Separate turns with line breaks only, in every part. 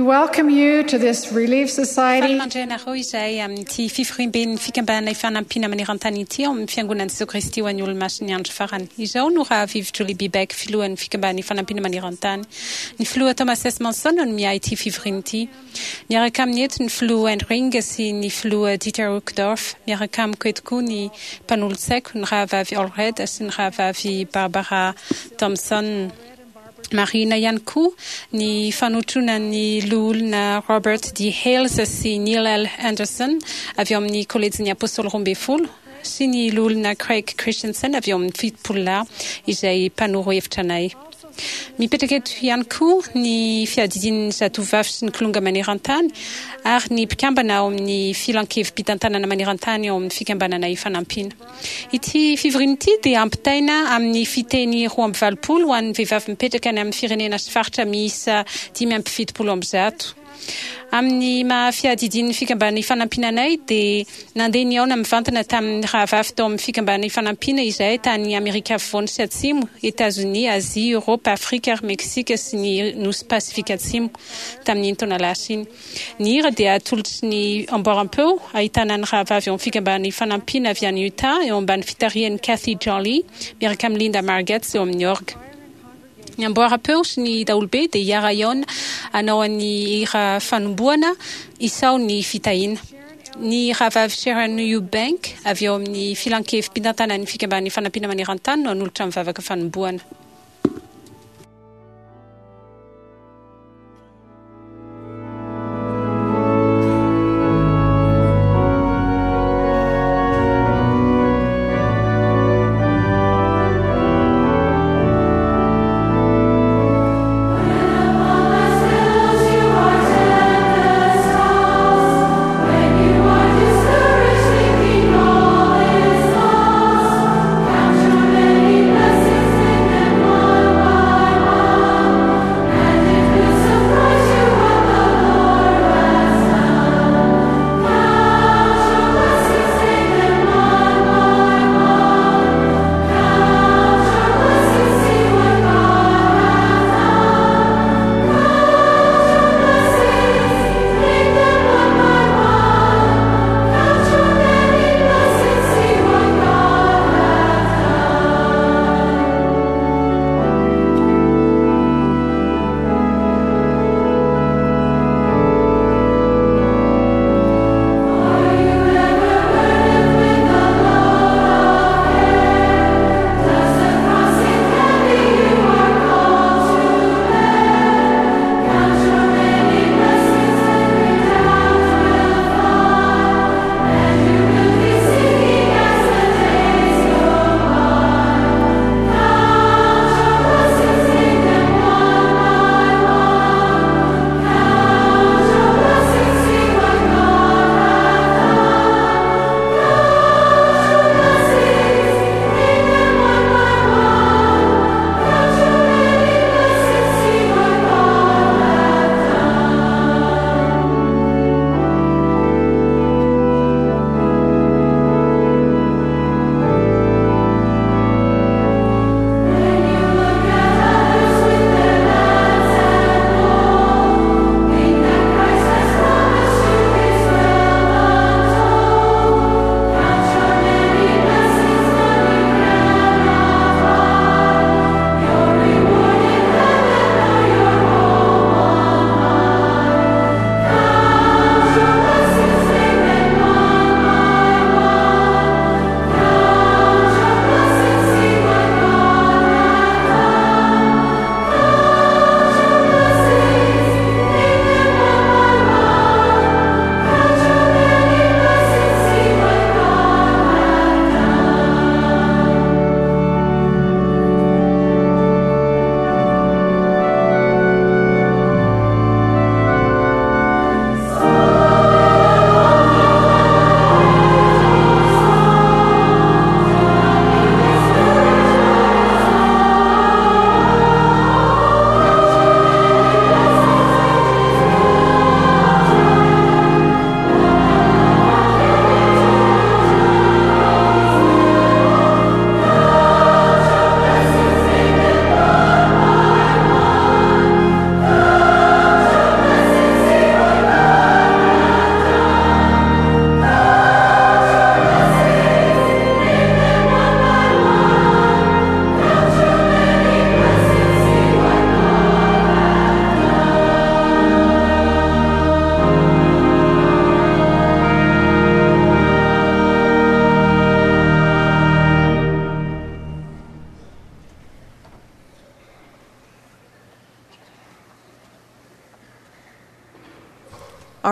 welcome you to this Relief Society.
Ti fifrin ben fikan ban ai fanam pina manirantani ti om fiangunan Jesu Christi wan yul mas nian faran. Iso nu ra viv Julie Bibek filuan fikan ban ai fanam pina manirantan. Ni flua Thomas Esmanson on mi ai ti fifrin ti. Ni rakam niet ni flua en ringesi ni flua Dieter Uckdorf. Ni rakam kwetku ni panulsek un ra va vi Olred asin ra va vi Barbara Thompson. Marina Janku, ni fanutuna ni lul na Robert D. Hales si Neil L. Anderson, aviom ni koledzini apostol rombeful, si ni lul na Craig Christensen, aviom fit pulla, ijai panuro eftanai. Mi peteget Janku, ni fiadidin jatuvavs ni klunga manirantan, ar ni pikambana om ni filankev pitantana na manirantan om fikambana na ifanampin. Iti fivrinti de amptaina am ni fiteni ruam valpul, wan vevav mpetekan am firenena sfarta misa timi am pfit pul om zatu. Am ni ma fiadidin fikambana ifanampinanai de nandeni on am vantana tam ravaf dom fikambana ifanampina izay tani Amerika von siatsimu, États-Unis, Asie, Europe, Afrika, Mexique, ni nos pacificatsimu tam ni intona lasin. Nira de atults ni amborampeu, aitanan ravaf on fikambana ifanampina vian Utah, e on ban fitarien Kathy Jolly, mirkam Linda Margetts e om York. Ni amborapeus ni daulbe de yarayon ano ni ira fanbuana isau ni fitain. Ni ravav Sharon Eubank aviom ni filankev pinatana ni fikambani fanapina manirantan no nultam vavaka fanbuana.
Blessings in them.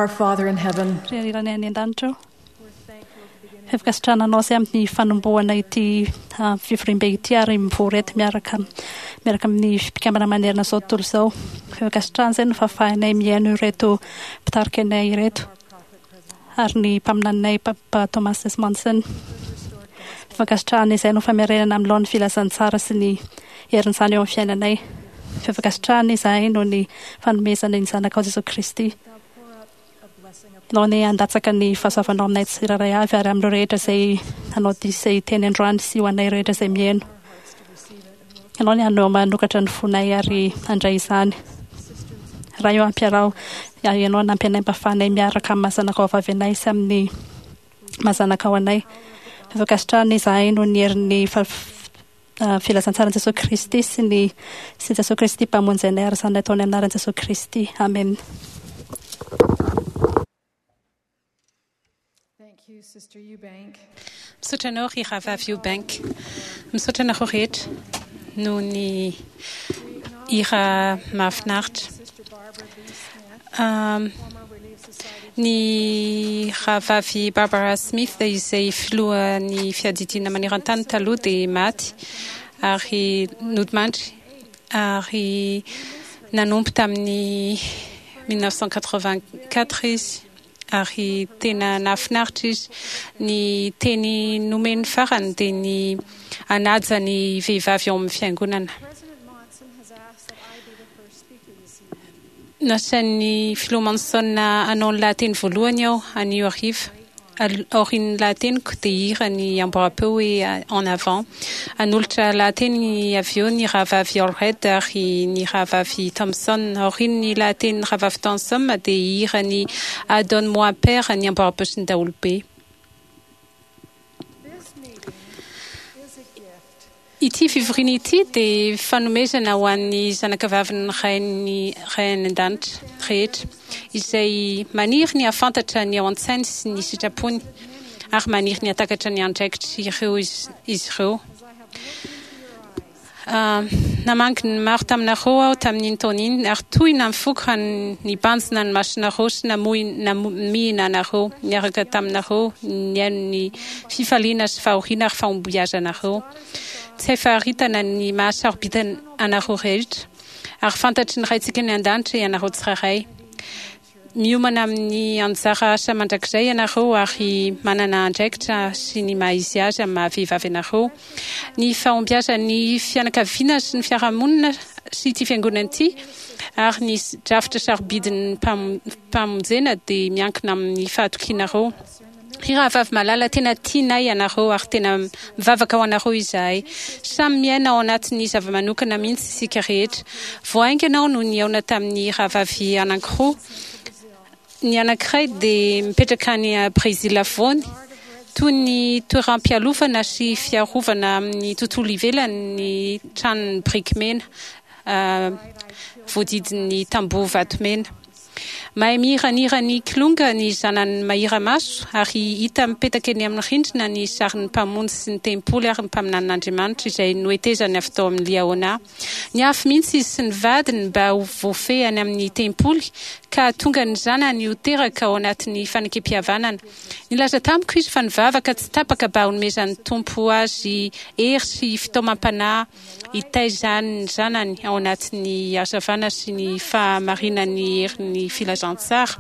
Our Father in heaven,
Rerilany any an-danitro. Hevagastrana anao sy amin'ny fanombohana ity fivoriam-be ity ary mivory eto miaraka amin'ny mpikambana manerana zao tontolo zao. Hevagastrana izay no fahafahanay miaino ireto mpitarika anay ireto ary ny mpaminaninay Papa Thomas Desmondson. Hevagastrana izay no famerenana amin'ny laon'ny filazantsara sy ny herin'izany eo amin'ny fiainanay. Hevagastrana izay no ny fanomezana ny zanakao Jesosy Kristy. Nao ny andatsaka ny fahasoavanao aminay tsirairay avy ary amin'ireo rehetra izay anao izay teny androany sy ho anay rehetra izay mihaino. Ianao ny anao manokatra ny fonay ary handray izany. Raha eo ampiarao, ianao nampy anay mpahafahanay miaraka amin'ny mazanakao vavy anay sy amin'ny mazanakao anay. Hevagastrana izahay no ny herin'ny filazantsara Jesosy Kristy sy Jesosy Kristy mpamonjy anay ary izany ataony anaran'i Jesosy Kristy. Amen.
Sister Eubank.
Misaotra anao ry Ravavy Eubank. Misaotra anao rehetra noho ny hira mahafinaritra. Ny Ravavy Barbara Smith izay filohan'ny fiadidina maneran-tany taloha dia maty ary nodimandry ary nanompo tamin'ny 1984 izy. Ary tena nahafinaritra izy. Ny teny nomeny farany dia ny anaja ny vehivavy ao amin'ny fiangonana. Nasain'ny Philo Monson hanao ny lahateny voalohany aho anio ariva. Aorian'ny lahateniko dia hira ny amboapeo hoe en avant. Anolotra lahateny avy eo ny Ravavy Allred ary ny Ravavy Thompson. Aorian'ny lahateny Ravavy Thompson dia hira ny Adonne-moi père ny amboapeo sy ny daholobe. Ity fivoriana ity dia fanomezana ho an'ny zanakavavy ny Ray an-danitra rehetra izay maniry ny ahafantatra ny ao an-tsainy sy ny sitrapony ary maniry ny hatakatra ny andraikitra ireo izy ireo. Namangy ny maro taminareo aho tamin'iny taona iny ary toy namifoka ny banjina ny masonareo sy namihina anareo niaraka taminareo niaino ny fifaliana sy fahoriana ary fahomboazanareo. Tsy faharitana ny mahasarobidana anareo rehetra ary fantatry ny raintsika ny an-danitra ianareo tsirairay. Miomana amin'ny anjara asa mandrakizay ianareo ary manana andraikitra sy ny maha-izy azy amin'ny mahavehivavy ianareo. Ny fahombiazan'ny fianakaviana sy ny fiarahamonina sy ity fiangonana ity ary ny drafitra sarobidin'ny mpamonjena dia miankina amin'ny fahatokianareo. Ry Ravavy malala tena tianay ianareo ary tena mivavaka ho anareo izahay. Samy miaina ao anatin'ny zava-manokana mihitsy isika rehetra. Voahainga ianao no ny aona tamin'ny Ravavy anankiroa. Ny anankiray dia mipetraka any Brésil avoany. Toy ny toeram-pialovana sy fiarovana amin'ny tontolo ivelany ny tranon'ny briky mena voadidin'ny tamboho vatomena. Mahay mihiranira ny kilonga ny zanany mahira maso ary hita mipetaka eny amin'ny rindrina ny sarin'ny mpamonjy sy ny tempoly ary ny mpaminan'Andriamanitra izay noetezany avy tao amin'ny Liaona. Niafy mihitsy izy sy ny vadiny mba ho voafehany amin'ny tempoly ka tonga ny zanany ho teraka ao anatin'ny fanekem-pihavanana. Nilaza tamiko izy fa nivavaka tsy tapaka mba honomezan'ny tompo azy hery sy fitaomam-panahy hitaizany ny zanany ao anatin'ny hazavana sy ny fahamarinany herin'ny filazantsara.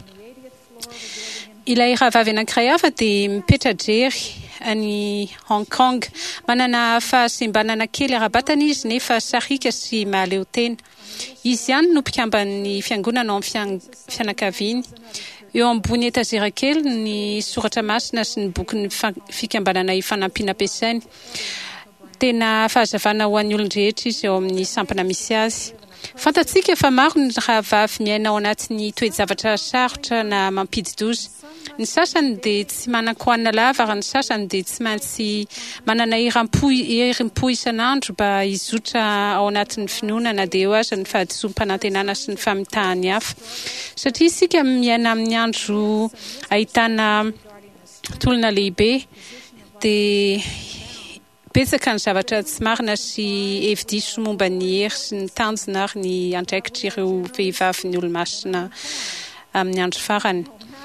Ilay Ravavy anankiray hafa dia mipetra-drery any Hong Kong. Manana fahasembanana kely ara-batana izy nefa sarika sy mahaleo tena. Izy ihany no mpikamban'ny fiangonana ao amin'ny fianakaviany. Eo ambony etazera kely ny soratra masina sy ny boky ny fikambanana ifanampiana ampiasainy. Tena fahazavana ho an'ny olon-drehetra izy eo amin'ny sampana misy azy. Fantatsika fa maro ny rahavavy miaina ao anatin'ny toe-javatra sarotra na mampididoza. Ny sasany dia tsy manan-koanina lava ary ny sasany dia tsy maintsy manana herim-po isan'andro mba hizotra ao anatin'ny finoana na dia eo aza ny fahadisom-panantenana sy ny famitahany hafa. Satria isika miaina amin'ny andro ahitana tolona lehibe dia betsaka ny zavatra tsy marina sy hevi-diso momba ny hery sy ny tanjona ary ny andraikitra ireo vehivavy ny olo-masina amin'ny andro farany.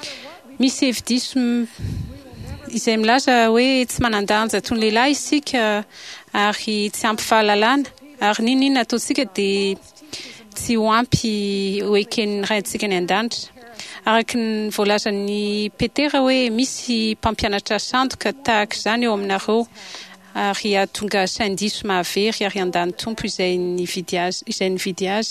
misy hevi-diso izay milaza hoe tsy manan-danja toy ny lehilahy isika ary tsy ampy fahalalana ary ninina ataontsika dia tsy ho ampy hoeken'ny raintsika ny an-danitra araky ny voalazan'ny Petera hoe misy mpampianatra sandoka tahaka izany eo aminareo ary ahatonga sain-diso mahavery ary an-dany tompo izay nividy azy.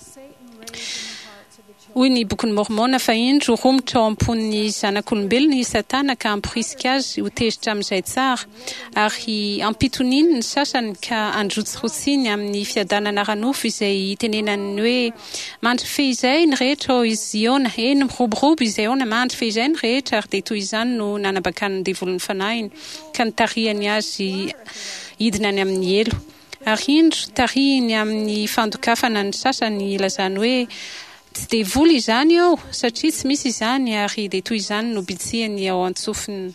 Hoy ny boky ny Mormona fa indro romotra ao amponin'ny zanak'olombelona i Satana ka amporisika azy ho tezitra amin'izay tsara ary ampitoniny ny sasany ka androtsirotsiny amin'ny fiadanana ranofo izay tenenany hoe mandry fehizay ny rehetra ao izy iona eny miroborobo izay iona mandry fehizay ny rehetra ary dia toy izany no nanabakany ny devolon'ny fanahiny ka nitarihany azy hidina any amin'ny elo ary indro tarihiny amin'ny fandokafana ny sasany ilazany hoe tsy dia voly izany ao satria tsy misy izany ary dia toy izany no bitsihany ao antsofiny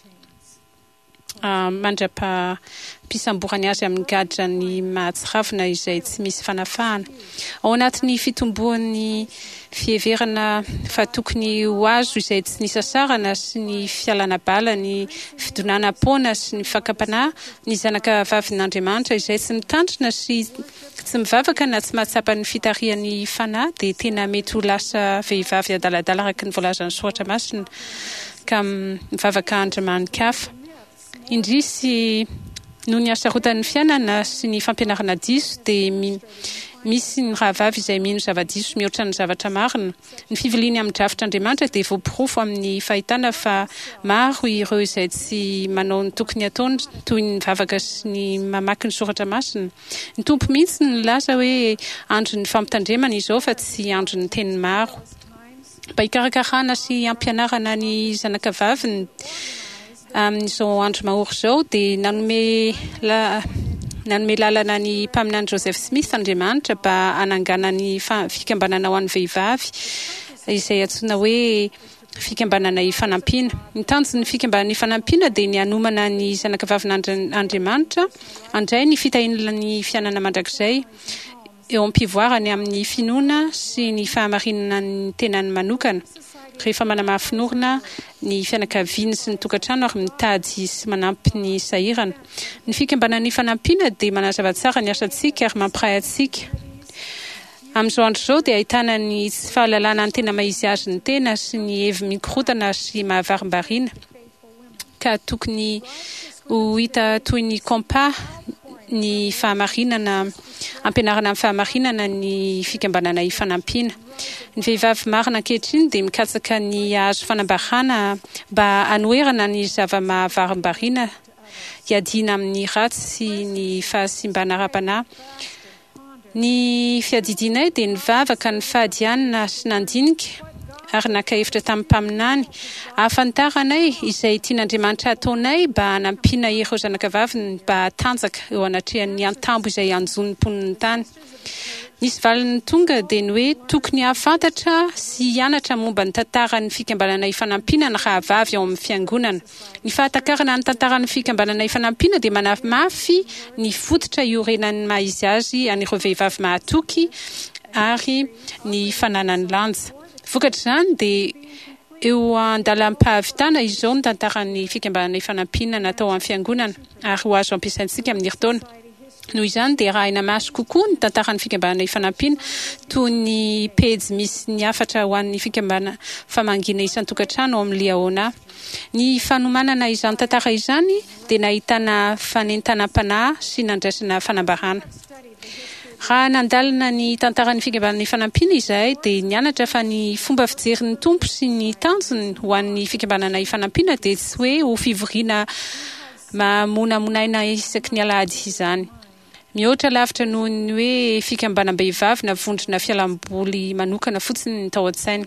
mandrapa-pisamborany azy amin'ny gadra ny mahatsiravina izay tsy misy fanafahana. Ao anatin'ny fitomboan'ny fiheverana fa tokony ho azo izay tsy nisasarana sy ny fialana bala ny fidonana pona sy ny fakapanahy ny zanaka vavin'Andriamanitra izay tsy mitandrina sy tsy mivavaka na tsy mahatsapa ny fitarihan'ny fanahy dia tena mety ho lasa vehivavy adaladala araka ny voalazan'ny soratra masina ka mivavaka andriamanin-kafa. Indrisy noho ny hasarotan'ny fiainana sy ny fampianarana diso dia misy ny rahavavy izay mino zava-diso mihoatra ny zavatra marina. Ny fiviliany amin'ny drafitr'Andriamanitra dia voapirofo amin'ny fahitana fa maro ireo izay tsy manao ny tokony ataony toy ny mivavaka sy ny mamaky ny soratra masina. Ny tompo mihitsy ny laza hoe andro ny fampitandremana izao fa tsy andro ny teny maro. Mba hikarakarana sy ampianarana ny zanakavaviny amin'izao andro mahory izao dia nanome lalana ny mpaminany Joseph Smith Andriamanitra mba hanangana ny fikambanana ho an'ny vehivavy izay antsoina hoe fikambanana ifanampiana. Ny tanjon'ny fikambanana ifanampiana dia ny hanomana ny zanakavavin'Andriamanitra andray ny fitahinana ny fiainana mandrakizay eo am-pivoarany amin'ny finoana sy ny fahamarinana ny tenany manokana. Rehefa manamafinorina ny fianakaviany sy ny tokantrano ary mitady sy manampy ny sahirana. Ny fikambanana ifanampiana dia manazava tsara ny asantsika ary mampiray antsika. Amin'izao andro izao dia ahitana ny tsy fahalalana ny tena maizy azy ny tena sy ny hevi mikorotana sy mahavarim-bariana ka tokony ho hita toy ny kompa ny fahamarinana ampianarana amin'ny fahamarinana ny fikambanana ifanampiana. Ny vehivavy marina ankehitriny dia mikatsaka ny azo fanambarana mba hanoerana ny zava-mahavarim-bariana hiadiana amin'ny ratsy sy ny fahasimbana ara-panahy. Ny fiadidinay dia nivavaka ny fahadianana sy nandinika ary naka-hevitra tamin'ny mpaminany ahafantaranay izay tian'Andriamanitra ataonay mba hanampiana ireo zanakavaviny mba tanjaka eo anatrehan'ny antambo izay anjon'ny mponiny tany. Nisy valiny tonga dia ny hoe tokony hahafantatra sy hianatra momba ny tantaran'ny fikambanana ifanampiana ny rahavavy ao amin'ny fiangonana. Ny fahatakarana ny tantaran'ny fikambanana ifanampiana dia manamafy ny fototra iorenan'ny maizy azy an'ireo vehivavy mahatoky ary ny fananany lanja. Vokatra izany dia eo an-dalam-pahavitana izao ny tantaran'ny fikambanana ifanampiana natao amin'ny fiangonana ary ho azo ampiasaintsika amin'ny herintaona. Noho izany dia arahina maso kokoa ny tantaran'ny fikambanana ifanampiana toy ny pejy misy ny afatra ho an'ny fikambanana famangina isan-tokantrano ao amin'ny liaona. Ny fanomanana izany tantara izany dia nahitana fanentanam-panahy sy nandraisana fanambarana. Raha nandalina ny tantaran'ny fikambanana ifanampiana izahay dia nianatra fa ny fomba fijerin'ny tompo sy ny tanjony ho an'ny fikambanana ifanampiana dia tsy hoe ho fivoriana mamonamonaina isaky ny alahady izany. Mihoatra lavitra noho ny hoe fikambanam-behivavy na vondrona fialamboly manokana fotsiny ny tao an-tsaina.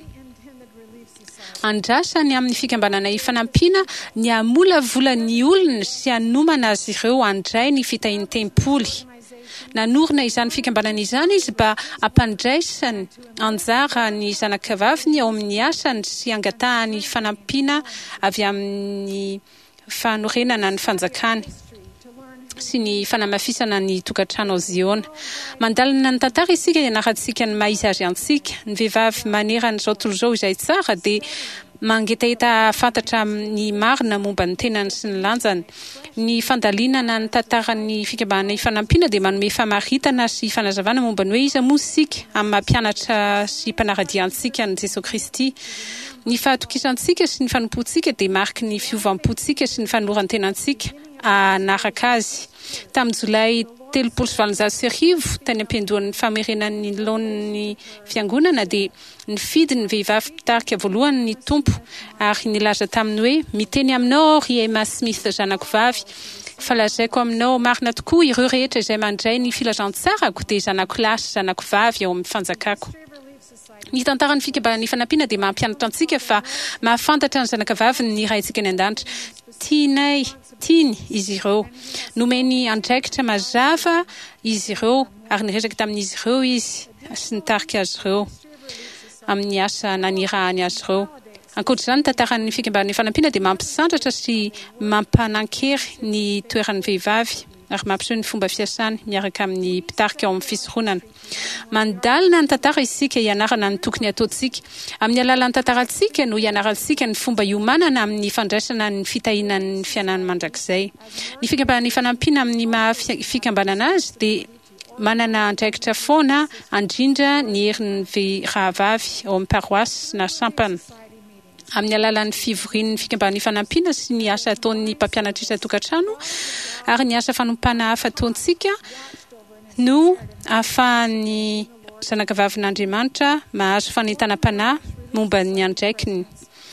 Andrasany amin'ny fikambanana ifanampiana ny hamolavola ny olona sy hanomana azy ireo handray ny fitahin'ny tempoly. Nanorina izany fikambanana izany izy mba hampandraisany anjara ny zanakavaviny ao amin'ny asany sy angatahany fanampiana avy amin'ny fanorenana ny fanjakany sy ny fanamafisana ny tokantrano Ziona. Mandalina ny tantara isika dia naratsika ny maizy azy antsika. Ny vehivavy manerana izao tontolo izao izay tsara dia mangetahita fantatra amin'ny marina momba ny tenany sy ny lanjany. Ny fandalinana ny tantaran'ny fikambanana ifanampiana dia manome famaritana sy fanazavana momba ny hoe iza moa isika amin'ny mampianatra sy mpanaradiantsika ny Jesosy Kristy. Ny fahatokisantsika sy ny fanompoantsika dia mariky ny fiovampontsika sy ny fanoran-tenantsika anaraka azy. Tamin'ny Jolay 2017 tany ampiandohan'ny famerenan'ny laon'ny fiangonana dia nifidy ny vehivavy mpitarika voalohany ny tompo ary nilaza taminy hoe miteny aminao ry Emma Smith zanako vavy fa lazaiko aminao marina tokoa ireo rehetra izay mandray ny filazantsarako dia zanako lahy sy zanako vavy ao amin'ny fanjakako. Ny tantaran'ny fikambanana ifanampiana dia mampianatra antsika fa mahafantatra ny zanaka vavy ny raintsika ny an-danitra. Tianay, tiany izy ireo. Nomeny andraikitra mazava izy ireo ary niresaka tamin'izy ireo izy sy nitarika azy ireo amin'ny asa nanirahany azy ireo. Ankoatr'izany tantaran'ny fikambanana ifanampiana dia mampisandratra sy mampanan-kery ny toeran'ny vehivavy ary mampiseho ny fomba fiasany miaraka amin'ny mpitarika ao amin'ny fisoronana. Mandalina ny tantara isika ianarana ny tokony ataontsika. Amin'ny alalan'ny tantarantsika no ianarantsika ny fomba iomanana amin'ny fandraisana ny fitahinan'ny fianana mandrakizay. Ny fikambanana ifanampiana amin'ny maha-fikambanana azy dia manana andraikitra foana andrindra ny herin'ny rahavavy ao amin'ny paroasy na sampana. Amin'ny alalan'ny fivorian'ny fikambanana ifanampiana sy ny asa ataon'ny mpampianatra isan-tokantrano ary ny asa fanompana hafa ataontsika no ahafahan'ny zanaka vavin'Andriamanitra mahazo fanentanam-panahy momba ny andraikiny.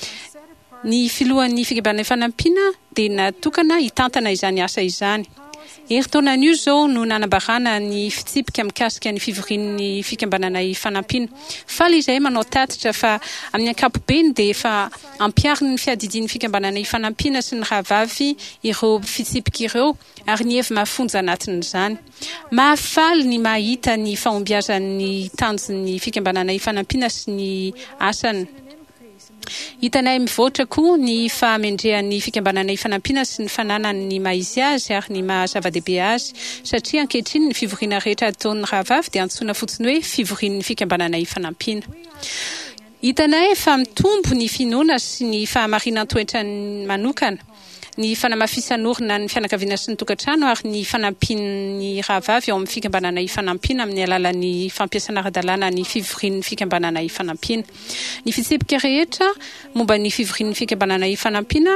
Ny filohan'ny fikambanana ifanampiana dia natokana hitantana izany asa izany. Herintaonan'io zao no nanambarana ny fitsipika mikasika ny fivorian'ny fikambanana ifanampiana. Faly izay manao tatitra fa amin'ny ankapobeny dia efa ampiariny ny fiadidian'ny fikambanana ifanampiana sy ny rahavavy ireo fitsipika ireo ary ny hevy mahafonja anatin'izany. Mahafaly ny mahita ny fahombiazan'ny tanjon'ny fikambanana ifanampiana sy ny asany. Hitanay mivoatra koa ny fahamendrehan'ny fikambanana ifanampiana sy ny fananany maizy azy ary ny mahazava-dehibe azy satria ankehitriny ny fivoriana rehetra ataon'ny rahavavy dia antsoina fotsiny hoe fivorian'ny fikambanana ifanampiana. Hitanay fa mitombo ny finoana sy ny fahamarinan-toetra manokana, ny fanamafisan'orina ny fianakaviana sy ny tokantrano ary ny fanampian'ny rahavavy ao amin'ny fikambanana ifanampiana amin'ny alalan'ny fampiasana ara-dalàna ny fivorian'ny fikambanana ifanampiana. Ny fitsipika rehetra momba ny fivorian'ny fikambanana ifanampiana,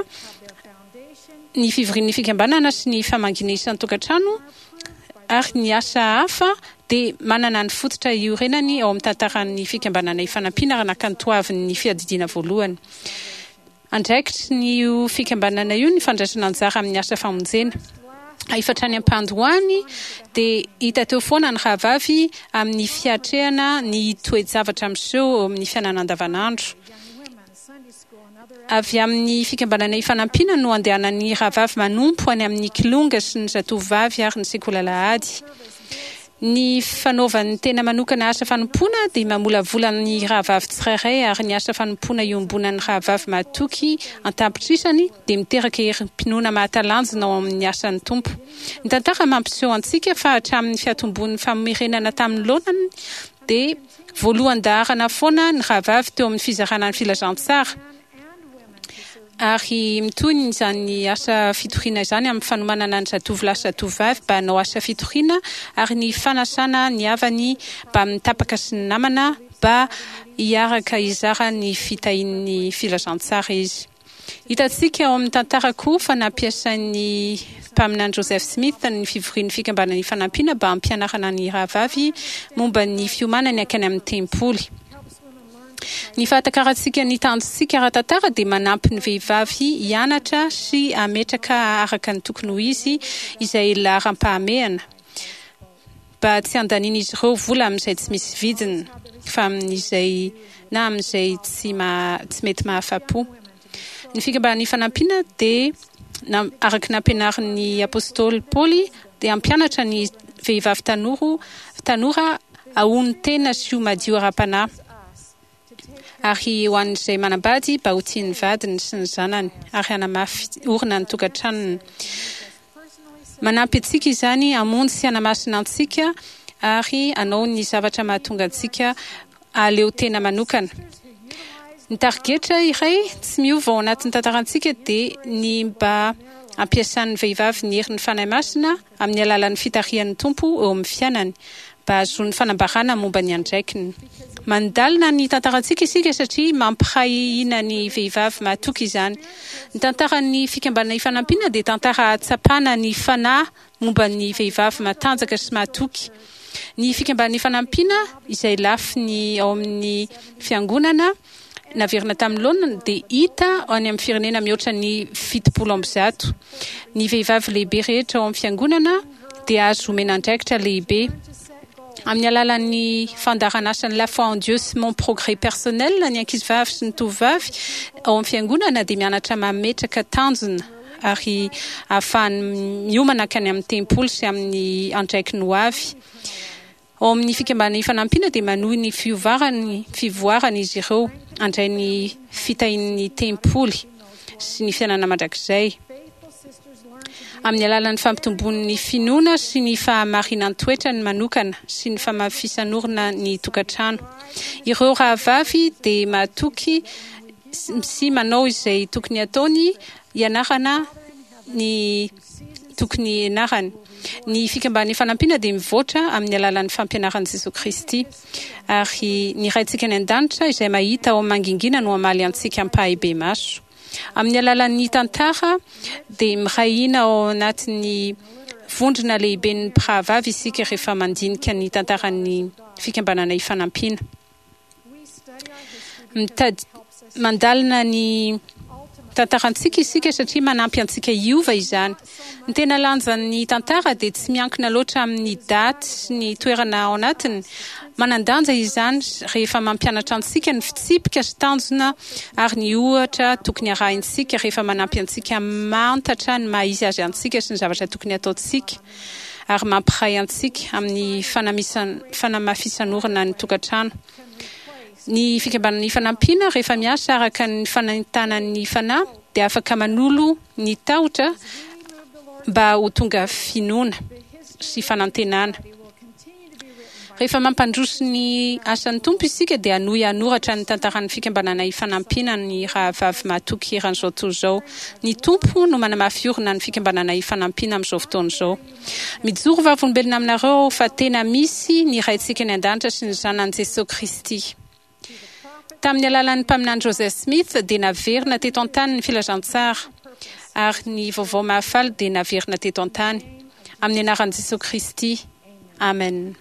ny fivorian'ny fikambanana sy ny famangina isan-tokantrano ary ny asa hafa dia manana ny fototra iorenany ao amin'ny tantaran'ny fikambanana ifanampiana ary nakantoavin'ny fiadidiana voalohany. Andraikitry ny fikambanana io ny fandraisana anjara amin'ny asa famonjena. Ifatrany am-pandohany dia hita teo foana ny rahavavy amin'ny fiatrehana ny toe-javatra miseho amin'ny fiainana andavanandro. Avy amin'ny fikambanana ifanampiana no andehanan'ny rahavavy manompo any amin'ny kilonga sy ny zatovovavy ary ny sekoly alahady. Ny fanaovan'ny tena manokana asa fanompoana dia mamolavola ny rahavavy tsirairay ary ny asa fanompoana iombonan'ny rahavavy mahatoky an-tapitrisany dia miteraka herim-pinoana mahatalanjona ao amin'ny asan'ny tompo. Ny tantara mampiseho antsika fa hatramin'ny fiatombon'ny famerenana tamin'ny laonany dia voalohan-daharana foana ny rahavavy teo amin'ny fizarana ny filazantsara. Ary mitony izany asa fitoriana izany amin'ny fanomanana ny zatovolahy sy zatovovavy mba hanao asa fitoriana ary ny fanasana ny havany mba mitapaka sy ny namana mba hiaraka hizara ny fitahin'ny filazantsara izy. Hitantsika ao amin'ny tantara koa fa nampiasain'ny mpaminany Joseph Smith ny fivorian'ny fikambanana ifanampiana mba hampianarana ny rahavavy momba ny fiomanany akany amin'ny tempoly. Ny fahatakarantsika ny tanjontsika ara-tantara dia manampy ny vehivavy hianatra sy ametraka araka ny tokony ho izy izay laharam-pahamehana mba tsy handaniana izy ireo vola amin'izay tsy misy vidiny fa amin'izay na amin'izay tsy mety mahafa-po. Ny fikambanana ifanampiana dia araka nampianarin'ny apôstôly Paoly dia hampianatra ny vehivavy tanora ahony tena sy ho madio ara-panahy. Ary ho an'izay manambady mba ho tiany vadiny sy ny zanany ary hanamafy orina ny tokantranony. Manampy antsika izany hamonjy sy hanamasina antsika ary hanao ny zavatra mahatonga antsika aleo tena manokana. Ny tarigetra iray tsy miova ao anatin'ny tantarantsika dia ny mba ampiasan'ny vehivavy ny herin'ny fanahy masina amin'ny alalan'ny fitarihan'ny tompo eo amin'ny fiainany mba ahazoany fanambarana momba ny andraikiny. Mandalina ny tantarantsika isika satria mampihahina ny vehivavy mahatoky izany. Ny tantaran'ny fikambanana ifanampiana dia tantara tsapana ny fanahy momba ny vehivavy matanjaka sy mahatoky. Ny fikambanana ifanampiana izay lafiny ao amin'ny fiangonana naverina tamin'ny laona dia hita any amin'ny firenena mihoatra ny 700. Ny vehivavy lehibe rehetra ao amin'ny fiangonana dia azo omena andraikitra lehibe. Amin'ny alalan'ny fandaran'asan'ny la foi en Dieu sy mon progrès personnel ny ankizivavy sy ny tovovavy ao amin'ny fiangonana dia mianatra mametraka tanjona ary ahafahany miomana kany amin'ny tempoly sy amin'ny andraikiny ho avy. Ao amin'ny fikambanana ifanampiana dia manohy ny fivoarana izy ireo andray ny fitahin'ny tempoly sy ny fiainana mandrakizay. Amin'ny alalan'ny fampitomboan'ny finoana sy ny fahamarinan'ny toetra ny manokana sy ny famafisanorina ny tokantrano. Ireo rahavavy dia mahatoky sy manao izay tokony ataony ianarana ny tokony ianarany. Ny fikambanana ifanampiana dia mivoatra amin'ny alalan'ny fampianaran'i Jesosy Kristy ary ny raintsika ny an-danitra izay mahita ao mangingina no hamaly antsika ampahabe maso. Amin'ny alalan'ny tantara dia mirahina ao anatin'ny vondrona lehiben'ny mpirahavavy isika rehefa mandinika ny tantaran'ny fikambanana ifanampiana. Mandalina ny tantarantsika isika satria manampy antsika hiova izany. Ny tena lanjan'ny tantara dia tsy miankina loatra amin'ny daty sy ny toerana ao anatiny. Manandanja izany rehefa mampianatra antsika ny fitsipika sy tanjona ary ny ohatra tokony arahintsika rehefa manampy antsika mantatra ny maha-izy azy antsika sy ny zavatra tokony ataontsika ary mampiray antsika amin'ny fanamafisanorina ny tokantrano. Ny fikambanana ifanampiana rehefa miasa araka ny fanantanan'ny fanahy dia afaka manolo ny tahotra mba ho tonga finoana sy fanantenana. Rehefa mampandroso ny asan'ny tompo isika dia hanohy hanoratra ny tantaran'ny fikambanana ifanampiana ny rahavavy mahatoky eran'izao tontolo izao. Ny tompo no manamafiorina ny fikambanana ifanampiana amin'izao fotoana izao. Mijoro vavolombelona aminareo fa tena misy ny raintsika ny an-danitra sy ny zanan'i Jesosy Kristy. Tamin'ny alalan'ny mpaminany Joseph Smith dia naverina teto an-tany ny filazantsara ary ny vaovao mahafaly dia naverina teto an-tany. Amin'ny anaran'i Jesosy Kristy. Amen.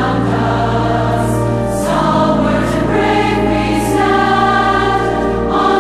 On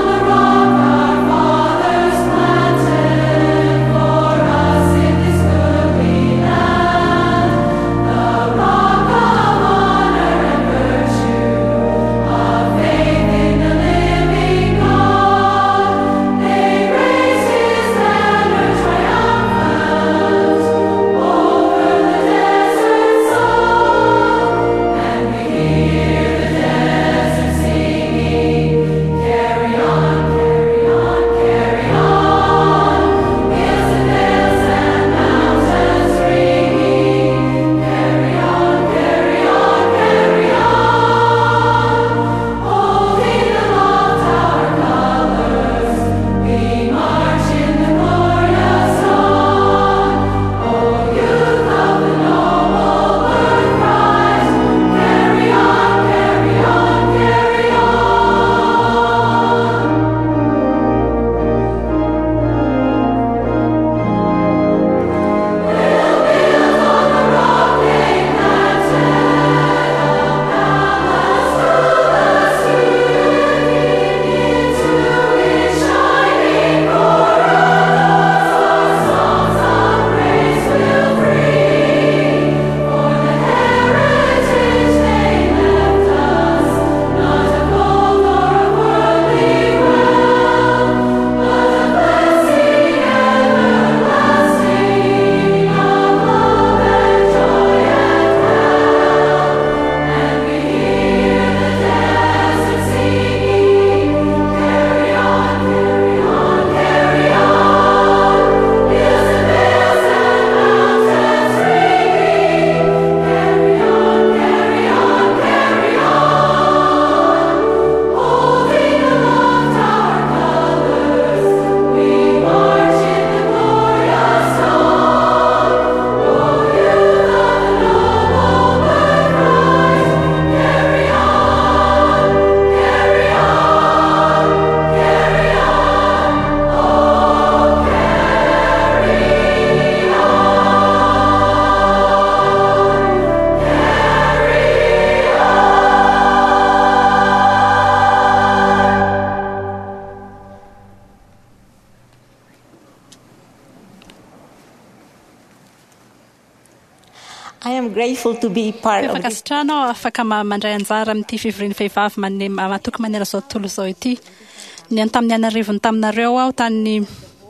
grateful to be part of this.
Fakasitrana afaka mandray anjara amin'ity fivorian'ny vehivavy matoky manera zao tontolo zao ity. Ny any tamin'ny anarivony taminareo aho tany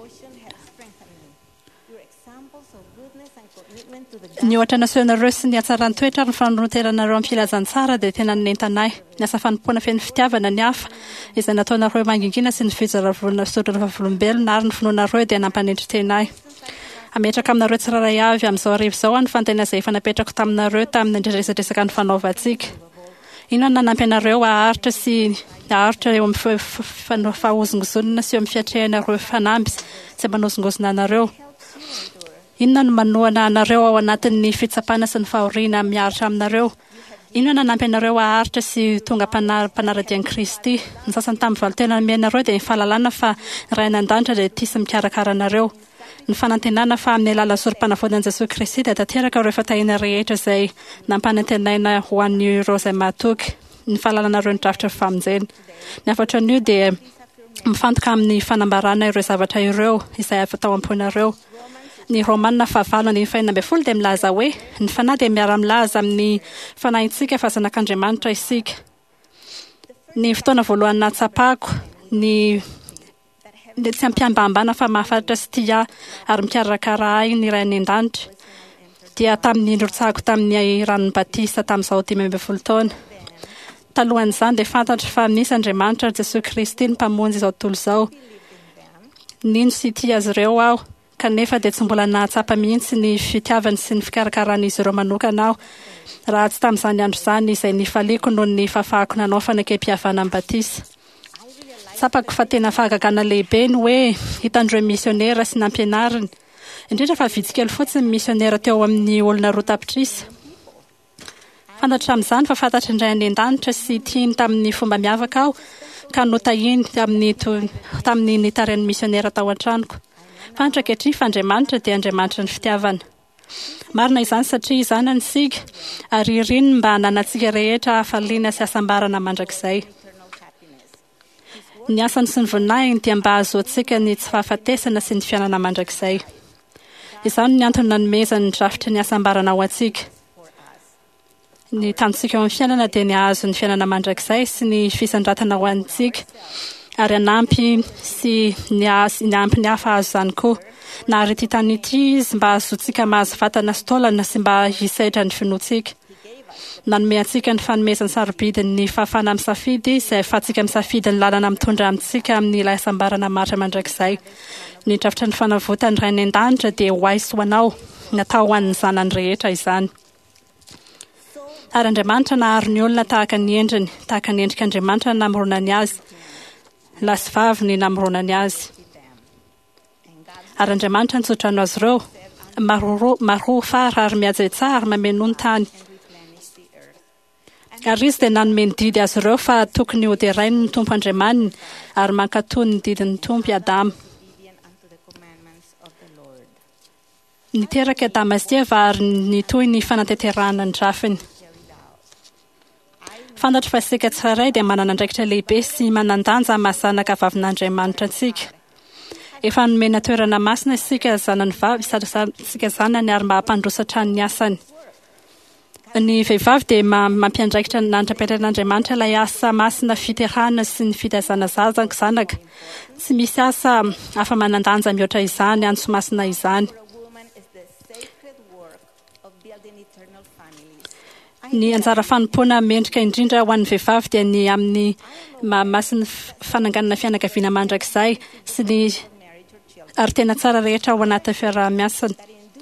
ny ohatra nasehoanareo sy ny hatsaran'ny toetra ary ny fanoteranareo amin'ny filazantsara dia tena nentanay. Ny asa fanompoana feno fitiavana ny hafa izay nataonareo mangingina sy ny fijaravona sodrona vavolombelona ary ny finoanareo dia nampanendry tenay. Ametraka aminareo tsiraray avy amin'izao arivo izao ny fantena izay efa napetrako taminareo tamin'ny resadresaka ny fanaovantsika. Inona nanampy anareo aharitra sy aharitra eo amin'ny fahozongozonina sy eo amin'ny fiatrehanareo fanamby sy manozongozona anareo. Inona no manoana anareo ao anatin'ny fitsapana sy ny fahoriana miaritra aminareo. Inona nanampy anareo aharitra sy tonga mpanaradian'i Kristy. Ny sasany tamin'ny valitena mianareo dia ny fahalalana fa ray anan-danitra dia tia sy mikarakara anareo. Ny fanantenana fa amin'ny alala sorom-panafodin'i Jesosy Kristy dia tanteraka ireo fatahina rehetra izay nampanantenaina ho an'ireo izay mahatoky. Ny fahalalanareo ny drafitra famonjena. Ny afatra an'io dia mifantoka amin'ny fanambarana ireo zavatra ireo izay avy tao am-ponareo. Ny Romanina 7:21 dia milaza hoe ny fanahy dia miara-milaza amin'ny fanahintsika fa zanak'Andriamanitra isika. Ny fotoana voalohany natsapako ny tsy ampiambambana fa mahafantatra sy tia ary mikarakara ahy ny ray an-danitra dia tamin'ny niritsahako tamin'ny ranon'ny batisa tamin'izao 15 taona. Talohan'izany dia fantatra fa misy Andriamanitra Jesosy Kristy ny mpamonjy izao tontolo izao. Nino sy tia azy ireo aho kanefa dia tsy mbola nahatsapa mihitsy ny fitiavany sy ny fikarakarana izy ireo manokana aho. Raha tsy tamin'izany andro izany izay nifaliako noho ny fahafahako nanao fanakam-pihavana amin'ny batisa. Tsapako fa tena fahagagana lehibe ny hoe hitan'ireo misionera sy nampianariny. Indrindra fa vitsy kely fotsiny misionera teo amin'ny olona roa tapitrisa. Fantatra amin'izany fa fantatra indray any an-danitra sy tiany tamin'ny fomba miavaka aho ka notahiny tamin'ny nitarain'ny misionera tao an-tranoko. Fantatra ankehitriny fa Andriamanitra dia Andriamanitra ny fitiavana. Marina izany satria izany ny siga ary iriny mba hananantsika rehetra hafaliana sy hasambarana mandrakizay. Ny asany sy ny vonahiny dia mba ahazoantsika ny tsy fahafatesana sy ny fiainana mandrakizay. Izany ny antony nanomezany ny drafitra ny hasambarana ho antsika. Ny tanjonsika eo amin'ny fiainana dia ny ahazo ny fiainana mandrakizay sy ny fisandratana ho antsika. Ary anampy sy ny ampy ny hafa azo izany koa. Na ary ity tany ity izy mba ahazoantsika mahazo vatana sy taolana sy mba hisaitra ny finoantsika. Nanome antsika ny fanomezany sarobidiny fahafana amin'ny safidy izay ahafahantsika misafidy ny lalana mitondra amintsika amin'ny ilay hasambarana maritra mandrakizay. Ny drafitra ny fanavotany ray an-danitra dia ho ahy sy ho anao, natao ho an'ny zanany rehetra izany. Ary Andriamanitra nahary ny olona tahaka ny endriny, tahaka ny endrik'Andriamanitra namoronany azy. Lasy vavy ny namoronany azy. Ary Andriamanitra nitsodrano azy ireo, maroho fara ary mihaja tsara mameno ny tany. Ary izy dia nanome ny didy azy ireo fa tokony hoderainy ny tompo Andriamanina ary mankatony ny didin'ny tompo Adama. Niteraka Adama sy Eva ary nitoy ny fananteterahana ny drafiny. Fantatra fa isika tsirairay dia manana andraikitra lehibe sy manan-danja mahazanaka vavin'Andriamanitra antsika. Efa nomena toerana masina isika zanany vavy, isika zanany ary mahampandrosatra ny asany. Ny vehivavy dia mampiandraikitra nandrapetan'Andriamanitra ilay asa masina fiterahana sy ny fitazana zanaka. Tsy misy asa hafa manan-danja mihoatra izany, anso-masina izany. Ny anjara fanompoana mendrika indrindra ho an'ny vehivavy dia ny amin'ny mahamasina fananganana fianakaviana mandrakizay sy ny ary tena tsara rehetra ao anaty fiaraha-miasana.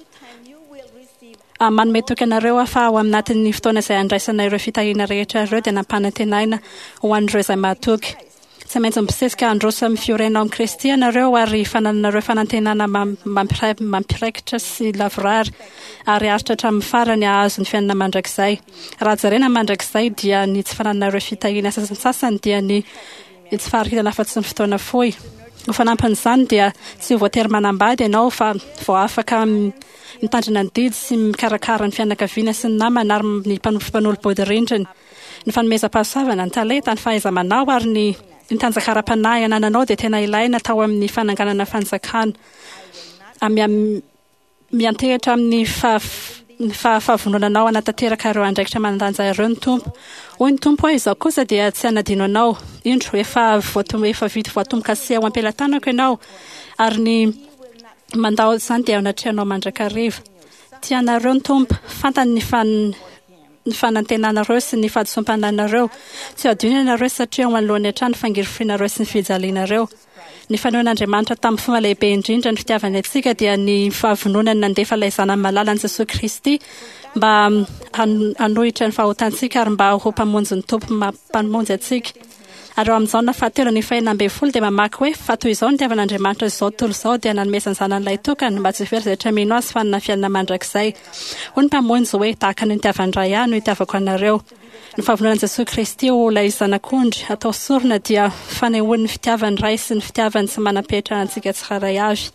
Manome toky anareo fa ao anatin'ny fotoana izay andraisana ireo fitahiana rehetra ireo dia nampanantenaina ho an'ireo izay mahatoky. Tsy maintsy mibosesika androso amin'ny fiorenao amin'ny Kristy anareo ary fanananareo fanantenana mampiraikitra sy lavorary ary aritra hatramin'ny farany ahazo ny fiainana mandrakizay. Raha jerena mandrakizay dia ny tsy fanananareo fitahiana sasany dia ny tsy faharitana afa-tsy ny fotoana fohy. Ho fanampan'izany dia tsy ho voatery manambady ianao fa vao afaka mitandrina ny didy sy mikarakara ny fianakaviana sy ny namana ary ny mpanolobody rindrina. Ny fanomezam-pahasoavana, ny talenta, ny fahaiza-manao ary ny tanjakara-panahy anananao dia tena ilaina tao amin'ny fananganana fanjakana. Miantehitra amin'ny ny fahavononanao anatanteraka ireo andraikitra mandanja ireo ny tompo. Hoy ny tompo hoe izao kosa dia tsy anadino anao. Indro efa vity voatomboka sy ao ampelantanako ianao ary ny mandao izany dia anatrianao mandrakariva. Tianareo ny tompo, fantany ny fanantenanareo sy ny fahadisom-pananareo. Tsy adino ianareo satria ao manoloany hatrany fangirifinareo sy ny fijalianareo. Ny fanoan'Andriamanitra tamin'ny fomba lehibe indrindra ny fitiavany antsika dia ny fahavononany nandefa ilay zanany malala ny Jesosy Kristy mba hanohitra ny fahotantsika ary mba ho mpamonjy ny tompo mpamonjy antsika. Ary eo amin'izao na fahatelo ny faha 12 dia mamaky hoe fa toy izao ny tiavan'Andriamanitra izao tontolo izao dia nanomezany zanany tokana mba tsy very zavatra mino azy fa ny fiainana mandrakizay. Hoy ny mpamonjy hoe tahaka ny tiavandray ahy no itiavako anareo. Ny fahavononan'i Jesosy Kristy ho ilay zanak'ondry atao sorona dia fanehoan'ny fitiavany ray sy ny fitiavany tsy manam-petra antsika tsiraray avy.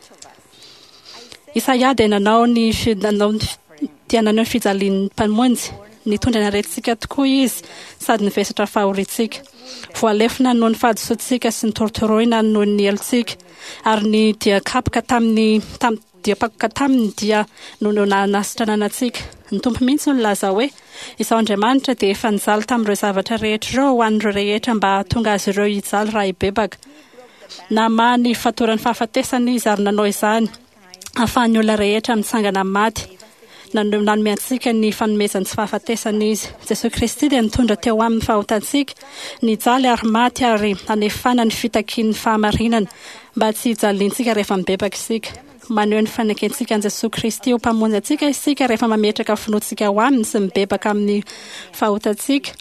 Isaia dia nanao ny fijalian'ny mpamonjy. Nitondra ny aretintsika tokoa izy sady nivesatra fahoritsika. Voalefina noho ny fahadisoantsika sy ny torotoroina noho ny elontsika ary ny diakapoka taminy dia noho nasitra nanantsika. Ny tompo mihitsy no laza hoe izao Andriamanitra dia efa nijaly tamin'ireo zavatra rehetra ireo ho an'ireo rehetra mba tonga azy ireo hijaly raha hibebaka. Namany fatoran'ny fahafatesana izy ary nanao izany ahafahan'ny olona rehetra mitsangana maty. Nanome antsika ny fanomezany sy fahafatesana izy. Jesosy Kristy dia nitondra teo amin'ny fahotantsika, nijaly ary maty ary hanefana ny fitakian'ny fahamarinana mba tsy hijaliantsika rehefa mibebaka isika. Maneho ny fanenkentsika an' Jesosy Kristy ho mpamonjy antsika isika rehefa mametraka finoantsika ho aminy sy mibebaka amin'ny fahotantsika.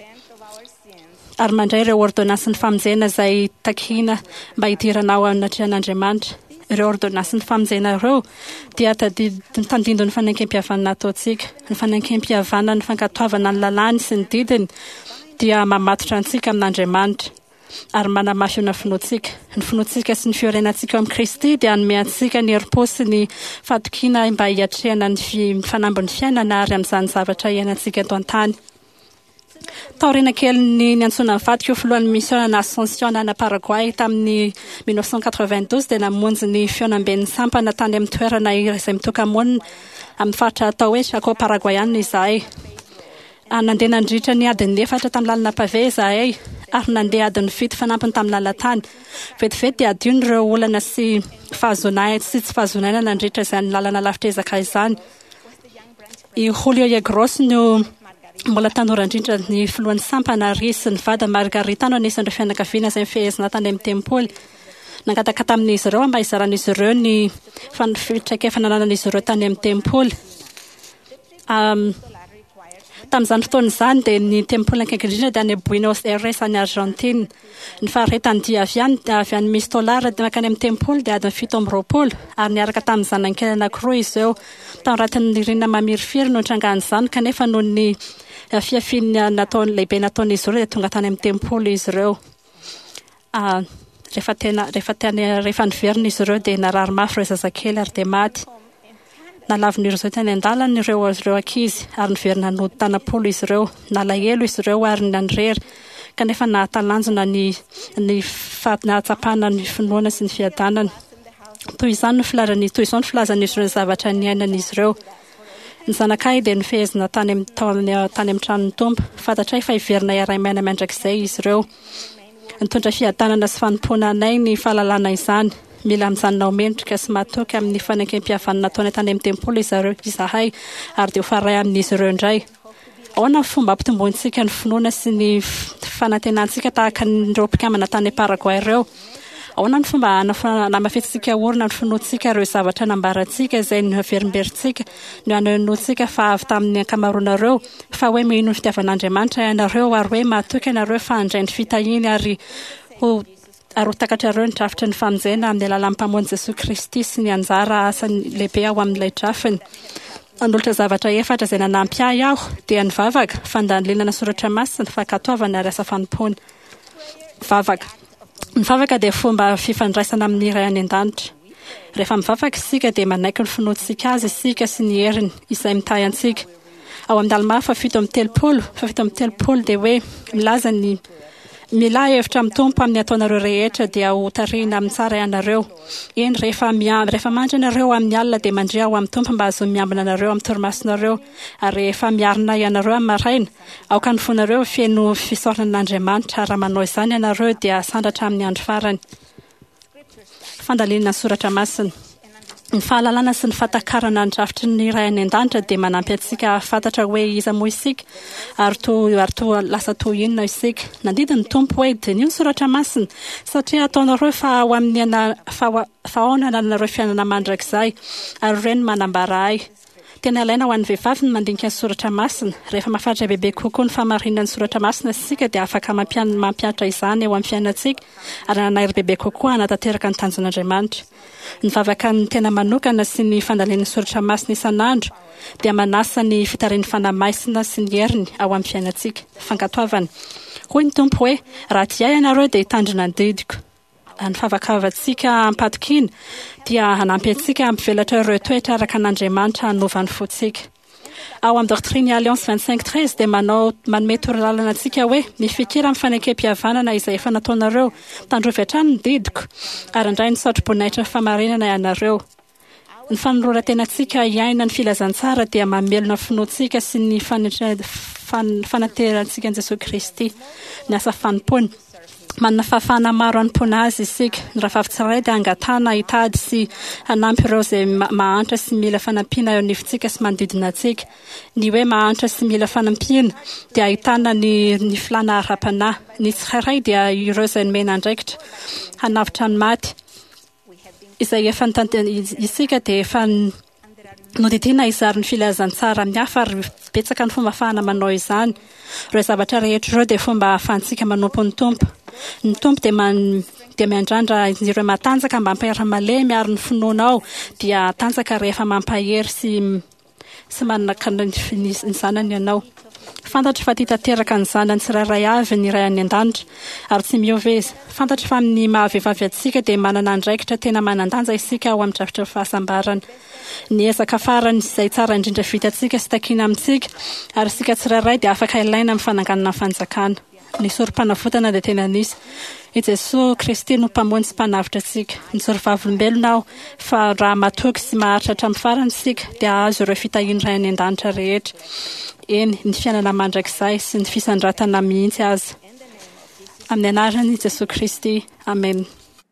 Ary mandray ireo ordonansin'ny famonjena izay takina mba hidirana ao anatrian'Andriamanitra. Ireo ordonansin'ny famonjena ireo dia tandindo ny fanenkempihavana ataontsika. Ny fanenkempihavana ny fankatoavana ny lalàny sy ny didiny dia mamatotra antsika amin'Andriamanitra ary manamafy na finoantsika. Ny finoantsika sy ny fiorenantsika amin'ny Kristy dia hanome antsika ny herim-po sy ny fahatokiana mba hiatrehana ny fanambin'ny fiainana ary amin'izany zavatra iainantsika eto an-tany. Taoriana kely ny antsoina mivadika io filohan'ny missiona Ascension na Paraguay tamin'ny 1992 dia namonjy ny fionamben'ny sampana tany amin'ny toerana izay mitoka-monina amin'ny faritra atao hoe Chaco Paraguayanina izahay. Nandeha nandritra ny adiny 4 tamin'ny lalana pave izahay ary nandeha adiny 7 fanampiny tamin'ny lalan-tany. Vetivety dia adino ireo olana sy tsy fahazonaina nandritra izany lalana lavitra ezaka izany. I Julio Yegros no mbola tanora-ndrindra ny filohan'ny sampana ary sy ny vada Margarita no anisan'ireo fianakaviana izay mifehezina tany amin'ny tempoly. Nangataka tamin'izy ireo mba hizaran'izy ireo ny fitraikefana nanan'izy ireo tany amin'ny tempoly. Tamin'izany fotoana izany dia ny tempoly ankaikindrindra dia any Buenos Aires any Argentine. Ny faharetany dia avy any misy $, dia makany amin'ny tempoly dia adiny 7 ary niaraka tamin'ny zanankely anankiroa izy eo. Tamin'ny ratin'ny rina mamirifiry no nitrangan'izany kanefa noho ny fiafiany lehibe nataon'izy ireo dia tonga tany amin'ny tempoly izy ireo. Rehefa niverina izy ireo dia narary mafy ireo zazakely ary dia maty. Nalavin'ireo izao tany an-dalana ireo ankizy ary niverina nody tanapolo izy ireo. Nalahelo izy ireo ary nandrery kanefa nahatalanjona ny nahatsapana ny finoana sy ny fiadanana. Toy izao ny filazan'izy ireo ny zavatra niainan'izy ireo. Ny zanakay dia nifehezina tany amin'ny tranon'ny tompo. Fantatray fa hiverina iara-maina mandrakizay izy ireo. Nitondra fiadanana sy fanompoana anay ny fahalalana izany. Mila mijanona mendrika sy matoky amin'ny fanenkempihavana nataony tany amin'ny tempoly izahay ary dia ho faray amin'izy ireo indray. Ahoana ny fomba ampitombointsika ny finoana sy ny fanantenantsika tahaka n'ireo mpikambana tany Paraguay ireo? Ahoana ny fomba namafetsika orina ny finoantsika ireo zavatra nambarantsika izay ny haverimberintsika no hanonontsika fa avy tamin'ny ankamaroanareo fa hoe mino ny fitiavan'Andriamanitra ianareo ary hoe matoky ianareo fa handray ny fitahiny ary ho takatrareo ny drafitra ny famonjena amin'ny alalan'ny mpamonjy Jesosy Kristy sy ny anjara asany lehibe ao amin'ilay drafiny. Anolotra zavatra 4 izay nanampy ahy aho dia ny vavaka, fandalinana soratra masina, fankatoavana ary asa fanompoana. Ny vavaka dia fomba fifandraisana amin'ny iray any an-danitra. Rehefa mivavaka isika dia manaiky ny finoantsika azy isika sy ny heriny izay mitahy antsika. Ao amin'ny Alma fa 7:30 dia hoe milaza ny mila hevitra amin'ny tompo amin'ny ataonareo rehetra dia ho tarina amin'ny tsara ianareo. Eny rehefa mandry ianareo amin'ny alina dia mandria ho amin'ny tompo mba azo miambina anareo amin'ny torimasonareo. Ary rehefa miarina ianareo amin'ny maraina, aoka ny fonareo feno fisaoran'Andriamanitra. Raha manao izany ianareo dia sandratra amin'ny andro farany. Fandalina soratra masina. Ny fahalalana sy ny fatakarana ny drafitry ny ray any an-danitra dia manampy antsika fantatra hoe iza moa isika ary to lasa to inona isika. Nandidy ny tompo hoe dinio ny soratra masina satria ataonareo fa ho amin'ny fahaonana nareo fiainana mandrakizay ary ireny manambara ahy. Tena ilaina ho an'ny vehivavy ny mandinika ny soratra masina. Rehefa mahafantatra bebe kokoa ny famarinana ny soratra masina isika dia afaka mampianatra izany eo amin'ny fiainantsika ary nanairy bebe kokoa hanatanteraka ny tanjon'Andriamanitra. Ny vavaka ny tena manokana sy ny fandalina ny soratra masina isan'andro dia manasa ny fitarian'ny fanamaisina sy ny heriny ao amin'ny fiainantsika. Fankatoavana. Hoy ny tompo hoe raha tia ianareo dia hitandrina ny didiko. Ny favakavantsika ampatokina dia hanampy antsika ampivelatra ireo toetra araka an'Andriamanitra hanovany fotsika. Ao amin'ny Doctrine Alliance 25:13 dia manome torolalana antsika hoe mifikira amin'ny fanekem-pihavanana izay efa nataonareo tandrovy hatrany ny didiko ary indray ny satrobonaitra famarinana ianareo. Ny fanoloran-tenantsika hiaina ny filazantsara dia mamelona finoantsika sy ny fanaterantsika an'i Jesosy Kristy. Ny asa fanompony. Manana fahafahana maro hanompoana azy isika. Ny rahavavy tsirairay dia angatana hitady sy hanampy ireo izay mahantra sy mila fanampiana eo anivontsika sy manodidina antsika. Ny hoe mahantra sy mila fanampiana dia ahitana ny filana ara-panahy. Ny tsirairay dia ireo izay nomena andraikitra hanavitra ny maty. Izay efa isika dia efa nodidina izary ny filazantsara amin'ny hafa ary betsaka ny fomba ahafahana manao izany. Ireo zavatra rehetra ireo dia fomba ahafahantsika manompo ny tompo. Ny tompo dia miandrandra ireo matanjaka mba hampahera-malemy ary ny finoanao dia tanjaka rehefa mampahery sy manaka ny zanany ianao. Fantatra fa titanteraka ny zanany tsirairay avy ny ray any an-danitra ary tsy miova izy. Fantatra fa amin'ny mahavehivavy antsika dia manana andraikitra tena manan-danja isika ao amin'ny drafitra fahasambarana. Ny ezaka farany izay tsara indrindra vitantsika sy takiana amintsika ary isika tsirairay dia afaka ilaina amin'ny fananganana fanjakana. Ny sorom-panavotana dia tena nisy. I Jesosy Kristy no mpamono sy mpanavitra antsika. Ny sorom-vavolombelona aho fa raha matoky sy maharitra hatramin'ny farany isika dia azo ireo fitahiana ray any an-danitra rehetra. Eny, ny fiainana mandrakizay sy ny fisandratana mihitsy azy. Amin'ny anaran'i Jesosy Kristy. Amen.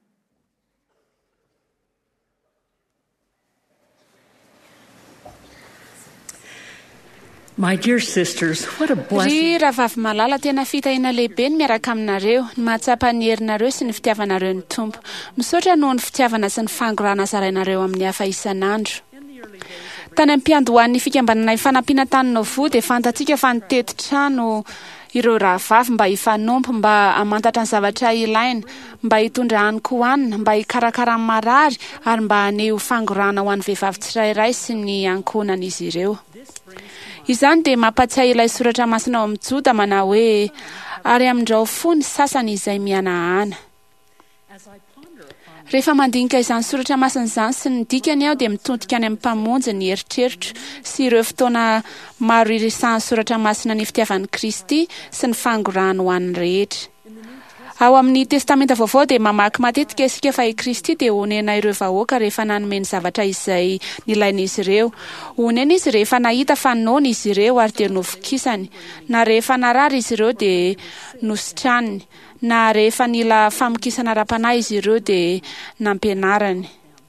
My dear sisters, what a blessing.
Ry rahavavy malala tena fitahiana lehibe ny miaraka aminareo, ny mahatsapa ny herinareo sy ny fitiavanareo ny tompo. Misaotra noho ny fitiavana sy ny fangorana zarainareo amin'ny hafa isan'andro. Tany am-piandohan'ny fikambanana ifanampiana tany Novo dia fantatsika fa nitety trano ireo rahavavy mba hifanompo, mba hamantatra ny zavatra ilaina, mba hitondra hanikohanina, mba hikarakara ny marary ary mba haneho fangorana ho an'ny vehivavy tsirairay sy ny ankohonan'izy ireo. Izany dia mampatsiahy ilay soratra masina ao amin'ny Joda manao hoe ary amin'izao fony sasany izay mihanahana. Rehefa mandinika izany soratra masina izany sy ny dikany aho dia mitodika any amin'ny mpamonjy ny eritreritro sy ireo fotoana maro irisan'ny soratra masina ny fitiavan'i Kristy sy ny fangorahana ho an'ny rehetra. Ao amin'ny testamenta vaovao dia mamaky matetika isika fa i Kristy dia honena ireo vahoaka rehefa nanome ny zavatra izay nilain'izy ireo. Honena izy rehefa nahita fa noana izy ireo ary dia novokisany, na rehefa narary izy ireo dia nositraniny, na rehefa nila famokisana ara-panahy izy ireo dia nampianarany.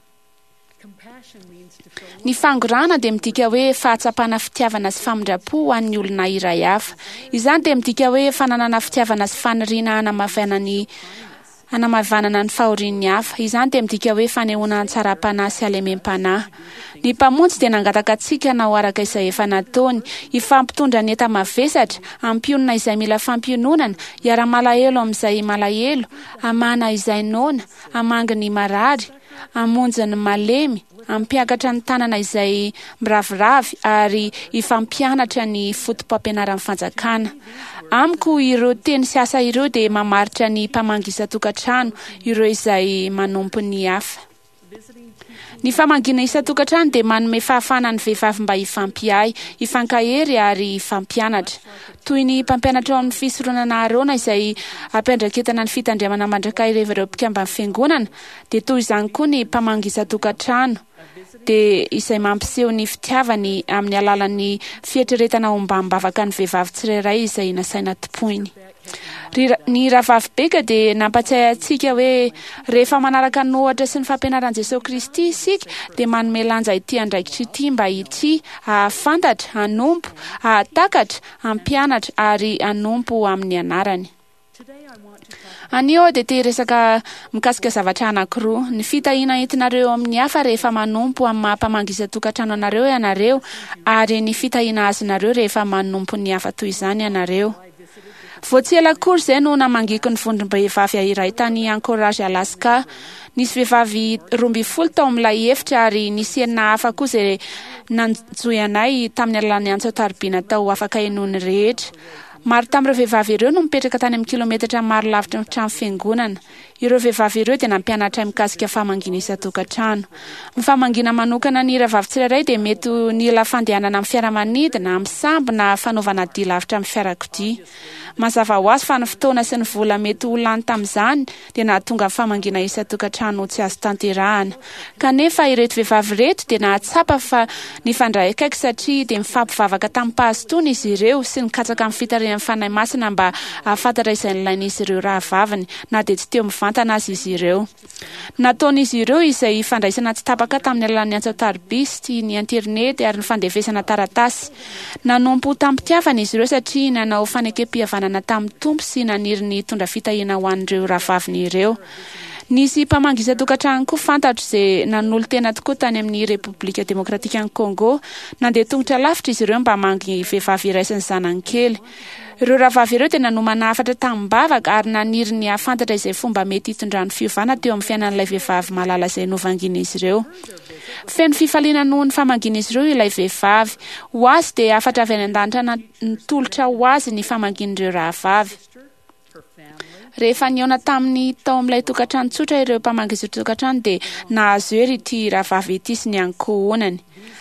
Ny fangorana dia midika hoe fahatsapana fitiavana sy famindrapo ho an'ny olona iray hafa. Izany dia midika hoe fananana fitiavana sy faniriana hanamavanana ny fahorian'ny hafa. Izany dia midika hoe fanehoana tsara-panahy sy halemem-panahy. Ny mpamonjy dia nangataka antsika na ho araka izay efa nataony, hifampitondra ny enta-mavesatra, hampionana izay mila fampiononana, hiara-malahelo amin'izay malahelo, hamana izay noana, hamangy ny marary, hamonjy ny malemy, hampiakatra ny tanana izay miraviravy ary hifampianatra ny fotom-pampianaran'ny fanjakana. Amiko ireo teny sy asa ireo dia mamaritra ny mpamangisa tokantrano, ireo izay manompo ny hafa.
Ny famangina isan-tokantrano dia manome fahafahana ny vehivavy mba hifampiay, hifankahery ary hifampianatra. Toy ny mpampianatra ao amin'ny fisoronana arona izay ampendraketana ny fitandremana mandrakay ireo mpikambany fiangonana, dia toy izany koa ny mpamangy isan-tokantrano, dia izay mampiseho ny fitiavany amin'ny alalan'ny fietreretana ombam-bavaka ny vehivavy tsirairay izay nasaina topoiny. Ny ravavibeka dia nampatsiahy antsika hoe rehefa manaraka ny ohatra sy ny fampianaran Jesosy Kristy isika dia manome lanja ity andraikitra ity mba ity ahafantatra, hanompo, ahatakatra, hampianatra ary hanompo amin'ny anarany. Anio dia te resaka mikasika zavatra anankiroa, ny fitahiana entinareo amin'ny hafa rehefa manompo amin'ny mahampamangy isan-tokantrano anareo ianareo ary ny fitahiana azonareo rehefa manompo ny hafa toy izany ianareo. Voatsela kory izay no namangiako ny vondrom-behivavy iray tany Anchorage, Alaska. Nisy vehivavy 12 tao amin'ilay efitra ary nisy enina hafa koa izay nanjoy anay tamin'ny alalan'ny antso-taribina tao afaka enoiny rehetra. Maro tamin'ireo vehivavy ireo no mipetraka tany amin'ny kilometatra maro lavitra ny trano fiangonana. Ireo vehivavy ireo dia nampianatra mikasika famangina isan-tokantrano. Ny famangina manokana ny ravavy tsirairay dia mety nila fandehanana amin'ny fiaramanidina, amin'ny sambo na fanaovana dia lavitra amin'ny fiarakodia. Mazava ho azy fa ny fotoana sy ny vola mety ho lany tamin'izany dia nahatonga ny famangina isan-tokantrano tsy azo tanterahana. Kanefa ireto vehivavy reto dia nahatsapa fa ny fandray akaiky satria dia mifampivavaka tamin'ny pahazotony izy ireo sy nikatsaka amin'ny fitarihan'ny fanahy masina mba ahafantatra izay nilain'izy ireo rahavaviny na dia tsy teo mivantana azy izy ireo. Nataon'izy ireo izay fandraisana tsy tapaka tamin'ny alalan'ny antso-taribisy, ny internet ary ny fandevesana taratasy. Nanompo tampitiavana izy ireo satria nanao fanekem-pihavanana tamin'ny tompo sy naniry ny tondra fitahiana ho an'ireo rahavaviny ireo. Nisy mpamangy isan-tokantrano koa fantatro izay nanolo tena tokoa tany amin'ny Repoblika Demokratika ny Congo. Nandeha tongotra lavitra izy ireo mba hamangy vehivavy iray sy ny zanany kely. Ireo rahavavy ireo dia nanomana hafatra tamin-bavaka ary naniry ny ahafantatra izay fomba mety hitondrany fiovana teo amin'ny fiainan'ilay vehivavy malala izay novangina izy ireo. Feno fifaliana noho ny famangina izy ireo ilay vehivavy. Ho azy dia afatra avy any an-danitra nitolotra ho azy ny famangin'ireo rahavavy. Rehefa niona tamin'ny tao amin'ilay tokantrano tsotra ireo mpamangy isan-tokantrano dia nahazo hery ity rahavavy ity sy ny ankohonany.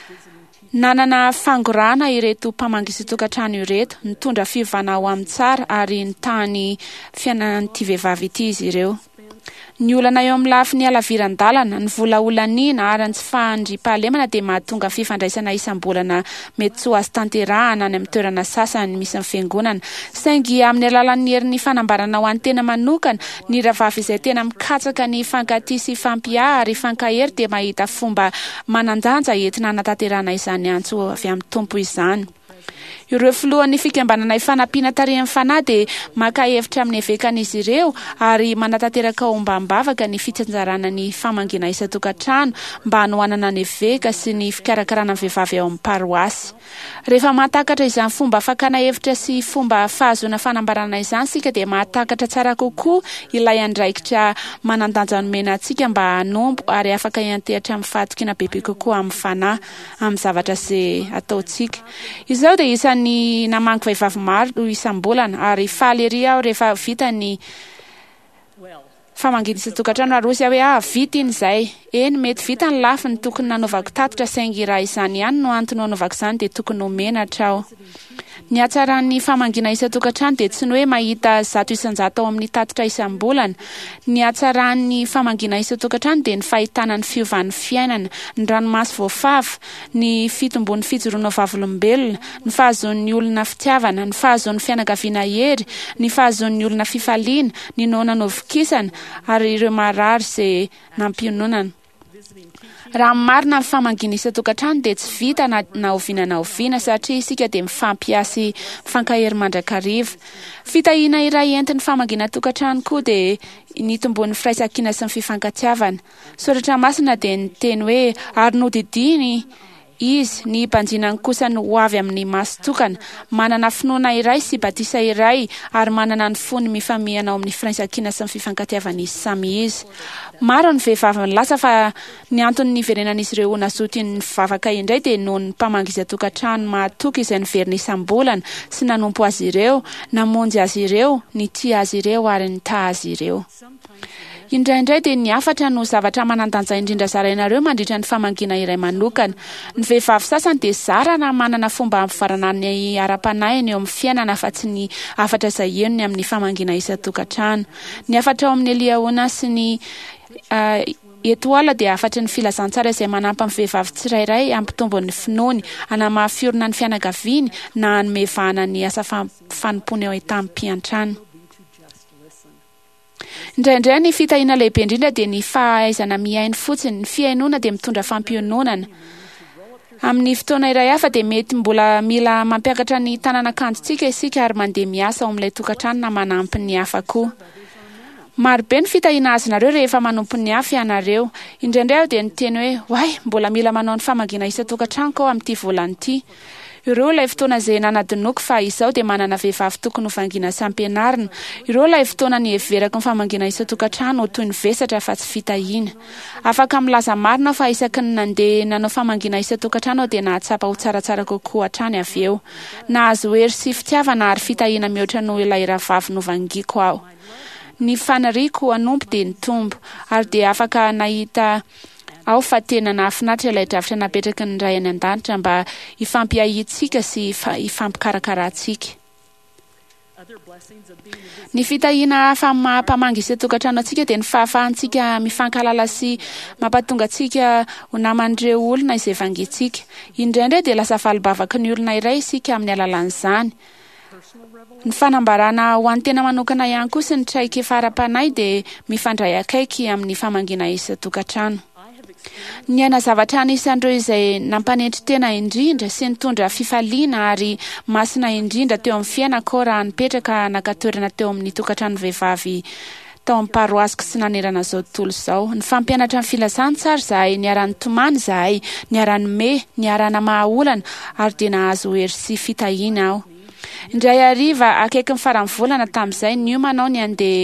Nanana fangorana ireto mpamangy isan-tokantrano ireto, nitondra fiovana ho amin'ny tsara ary nitany fiainan'ity vehivavy ity izy ireo. Ny olana eo amin'ny lafiny halaviran-dalana, ny vola olaniana ary ny tsy fandriam-pahalemana dia mahatonga fifandraisana isam-bolana mety tsy ho azo tanterahana any amin'ny toerana sasany misy ny fiangonana. Saingy amin'ny alalan'ny herin'ny fanambarana ho an'ny tena manokana, ny rahavavy izay tena mikatsaka ny fankatia sy fampiaha ary fankahery dia mahita fomba manandanja entina hanatanterahana izany antso avy amin'ny tompo izany. Ireo filohan'ny fikambanana ifanampiana tarihany fanahy dia maka hevitra amin'ny avekan'izy ireo ary manatanteraka ombam-bavaka ny fitsanjarana ny famangina isan-tokantrano mba hanohanana ny aveka sy ny fikarakarana vehivavy ao amin'ny paroasy. Rehefa mahatakatra izany fomba fakana hevitra sy fomba fahazoana fanambarana izany sika dia mahatakatra tsara kokoa ilay andraikitra manandanja nomena antsika mba hanompo ary afaka hiantehatra amin'ny fahatokina bebe kokoa amin'ny fanahy amin'ny zavatra izay ataontsika. Izao dia isan'ny namangy vehivavy maro isam-bolana ary faly ery aho rehefa vita ny famangina isan-tokantrano ary ozy hoe vita iny izay. Eny mety vita ny lafiny tokony nanaovako tatitra saingy raha izany ihany no antony hanaovako izany dia tokony homenatra aho. Ny hatsaran'ny famangina isan-tokantrano dia tsy ny hoe mahita 100 ao amin'ny tatitra isam-bolana. Ny hatsaran'ny famangina isan-tokantrano dia ny fahitana ny fiovan'ny fiainana, ny ranomasy voafava, ny fitombon'ny fijoroana vavolombelona, ny fahazoan'ny olona fitiavana, ny fahazoan'ny fianakaviana hery, ny fahazoan'ny olona fifaliana, ny noana novikisana ary ireo marary izay nampiononana. Raha marina ny famangina isan-tokantrano dia tsy vita na oviana satria isika dia mifampiasy mifankahery mandrakariva. Fitahiana iray entin'ny famangina tokantrano koa dia nitombon'ny firaisan-kina sy ny fifankatiavana. Soratra masina dia niteny hoe ary nodidiny izy ny mpanjinany kosa no ho avy amin'ny maso-tokana, manana finoana iray sy batisa iray ary manana ny fony mifamihana ao amin'ny firaisan-kina sy ny fifankatiavana izy samy izy. Maro ny vehivavy lasa fa ny antony niverenan'izy ireo nazoty ny vavaka indray dia noho ny mpamangy isan-tokantrano mahatoky izay niverina isam-bolana sy nanompo azy ireo, namonjy azy ireo, ny tia azy ireo ary ny ta azy ireo. indraindray dia niafatra no zavatra manandanja indrindra zarainareo mandritra ny famangina iray manokana. Ny vehivavy sasany dia zara na manana fomba ampivarana ny ara-panahiny eo amin'ny fiainana fa tsy ny afatra izay enony amin'ny famangina isan-tokantrano. Ny afatra ao amin'ny Eliaona sy ny Etoala dia afatry ny filazantsara izay manampy amin'ny vehivavy tsirairay ampitombo ny finoany, anamafiorina ny fianakaviany na anomevahana ny asa fanompony ao tam-piantrano. Indraindray ny fitahiana lehibe indrindra dia ny fahaizana miainy fotsiny. Ny fiainona dia mitondra fampiononana. Amin'ny fotoana iray hafa dia mety mbola mila mampiakatra ny tananakanjontsika isika ary mandeha miasa ao amin'ilay tokantrano na manampy ny hafa koa. Marobe ny fitahiana azonareo rehefa manompo ny hafa ianareo. Indraindray aho dia niteny hoe "Way, mbola mila manao ny famangina isan-tokantranoko ao amin'ity volana ity." Ireo ilay fotoana izay nanadinoko fa izao dia manana vehivavy tokony ho vangina sy ampianarina. Ireo ilay fotoana ny heverako ny famangina isan-tokantrano toy ny vesatra fa tsy fitahiana. Afaka milaza marina fa isaky ny nandeha nanao famangina isan-tokantrano dia nahatsapa ho tsaratsara kokoa hatrany avy eo. Nahazo hery sy fitiavana ary fitahiana mihoatra noho ilay rahavavy novangiako aho. Ny faniriako anompo dia nitombo ary dia afaka nahita ao fa tena nahafinaritra ilay dravitra napetraky ny ray any an-danitra mba ifampiahitsika sy ifampikarakaratsika. Ny fitahiana mampamangy isan-tokantrano antsika dia ny fahafahantsika mifankalala sy mampatonga antsika ho naman'ireo olona izay vangintsika. Indraindray dia lasa valibavaky ny olona iray isika amin'ny alalan'izany. Ny fanambarana ho an'ny tena manokana ihany koa sy ny traika fara-panahy dia mifandray akaiky amin'ny famangina isan-tokantrano. Ny aina zavatra anisan'ireo izay nampanetry tena indrindra sy nitondra fifaliana ary masina indrindra teo amin'ny fiainako raha nipetraka nakatoerana teo amin'ny tokantrano vehivavy tao amin'ny paroasiko sy nanerana izao tontolo izao. Ny fampianatra ny filazantsara izahay, niarany tomany izahay, niarany me, niarana mahaolana ary dia nahazo hery sy fitahiana aho. Indray hariva akaiky ny farany volana tamin'izay niomanao ny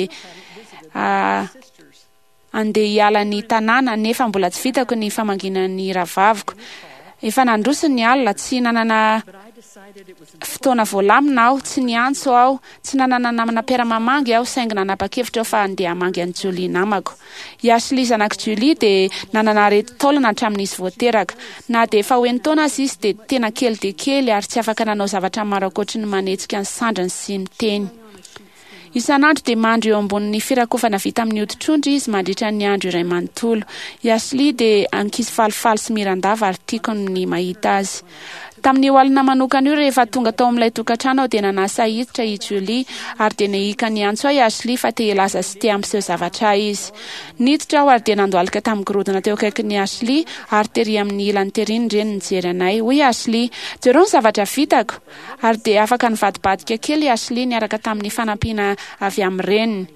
andeha hiala ny tanàna nefa mbola tsy vitako ny famangina ny rahavaviko. Efa nandroso ny alina, tsy nanana fotoana voalamina aho, tsy niantso aho, tsy nanana namana mpiara-mamangy aho saingy nanapa-kevitra aho fa andeha hamangy an'i Julie namako. I Ashley zanak'i Julie dia nanana arety taolana hatramin'izy voateraka. Na dia efa hoen'ny taona azy izy dia tena kely dia kely ary tsy afaka nanao zavatra maro ankoatry ny manetsika ny sandrany sy ny teny. Isan'andro dia mandro eo ambonin'ny firakofana vita amin'ny hoditr'ondry izy mandritra ny andro iray manontolo. I Ashley dia ankizy falifaly sy mirandava ary tiako ny mahita azy. Tamin'ny hoalina manokana io rehefa tonga tao amin'ilay tokantrano aho dia nanasa hiditra i Julie ary dia nahika ny antso i Ashley fa te hilaza sy te ampiseho zavatra izy. Niditra aho ary dia nandohalika tamin'ny gorodona teo akaikin'ny Ashley ary tery amin'ny ilany teriny ireny nijery anay. "Hoy Ashley, jereo ny zavatra vitako." Ary dia afaka nivadibadika kely Ashley niaraka tamin'ny fanampiana avy amin'ny reniny.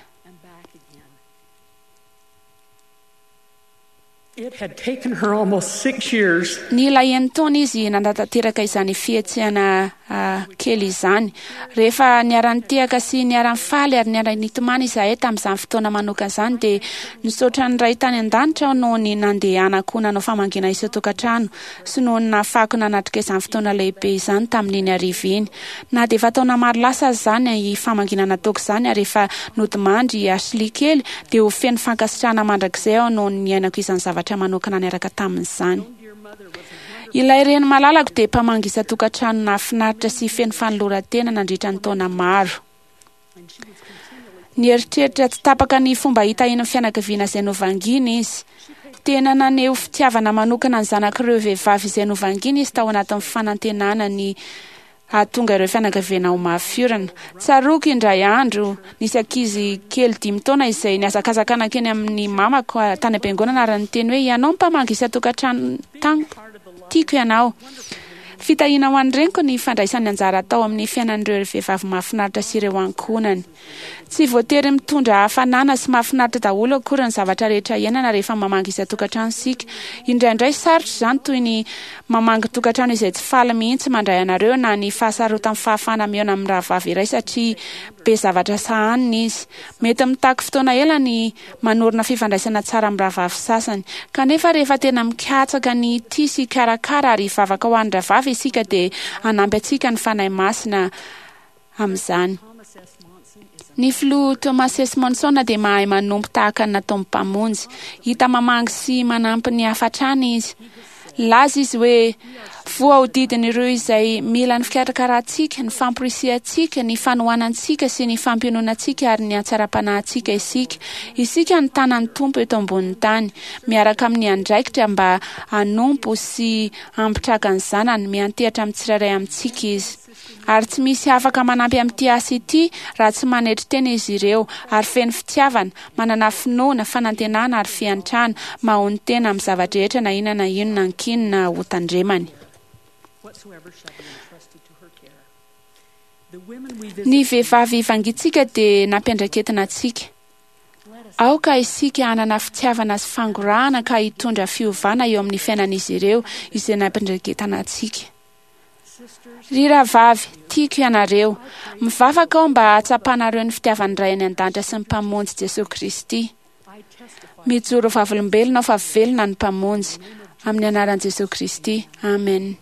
It had taken her almost 6 years.
Ny lahen'ny taona izy nandatanteraka izany fihetsehana kely izany. Rehefa niara-nitehaka sy niara-nifaly ary niara-nitomany izahay tamin'izany fotoana manokana izany dia nisaotra ny ray tany an-danitra aho noho ny nandehanako nanao famangina isan-tokantrano sy noho ny nahafahako nanatrika izany fotoana lehibe izany tamin'iny ariva iny. Na dia efa taona maro lasa azy izany i famangina nataoko izany ary rehefa nodimandry Ashley kely dia ho feno fankasitrahana mandrakizay aho noho ny iainako izany zavatra manokana niaraka tamin'izany. Ilay reny malalako dia mpamangy isan-tokantrano nahafinaritra sy feno fanoloran-tena nandritra ny taona maro. Nieritreritra tsy tapaka ny fomba hitahiana ny fianakaviana izay novangina izy. Tena naneho fitiavana manokana ny zanak'ireo vehivavy izay novangina izy tao anatin'ny fanantenana ny ahatonga ireo fianakaviana ho mahafiorana. Tsaroako indray andro nisy ankizy kely 5 taona izay niazakazakana keny amin'ny mamako tany am-piangonana ary niteny hoe "Ianao mpamangy isan-tokantrano tiako ianao." Fitahiana ho an'ny reniko ny fandraisany anjara atao amin'ny fiainan'ireo vehivavy mahafinaritra sy ireo ankonany. Tsy voatery mitondra hafanana sy mahafinaritra daholo akory ny zavatra rehetra iainana rehefa mamangy isan-tokantrano isika. Indraindray sarotra izany toy ny mamangy tokantrano izay tsy faly mihitsy mandray anareo na ny fahasarotan'ny fahafana mihaona amin'ny rahavavy iray satria be zavatra sahaniny izy. Mety mitaky fotoana ela ny manorina fifandraisana tsara amin'ny rahavavy sasany. Kanefa rehefa tena mikatsaka ny tia sy karakara ary vavaka ho an'ny rahavavy isika dia hanampy antsika ny fanahy masina amin'izany. Ny filoha Thomas Esmonson dia mahay manompo tahaka ny nataon'ny mpamonjy. Hita mamangy sy manampy ny hafatrany izy. Laza izy hoe voahodidin'ireo izay mila ny fikarakarahitsika, ny famporisiantsika, ny fanohanantsika sy ny fampiononantsika ary ny hatsara-panahintsika isika ny tanan'ny tompo eto ambonin'ny tany, miaraka amin'ny andraikitra mba hanompo sy ampitraka ny zanany, miantehatra amin'ny tsirairay amintsika izy. Ary tsy misy afaka manampy amin'ity asa ity raha tsy manetry tena izy ireo, ary feno fitiavana, manana finoana, fanantenana ary fiantrana, mahony tena amin'ny zavatra rehetra na inona na inona ny kinina ho tandremany. Ny vehivavy vangitsika dia nampiandraketina antsika. Aoka isika hanana fitiavana sy fangorahana ka hitondra fiovana eo amin'ny fiainan'izy ireo izay nampiandraketina antsika. Ry rahavavy, tiako ianareo, mivavaka ao mba hatsapanareo ny fitiavany ray any an-danitra sy ny mpamonjy Jesosy Kristy. Mijoro vavolombelona fa velona ny mpamonjy. Amin'ny anaran'i Jesosy Kristy. Amen.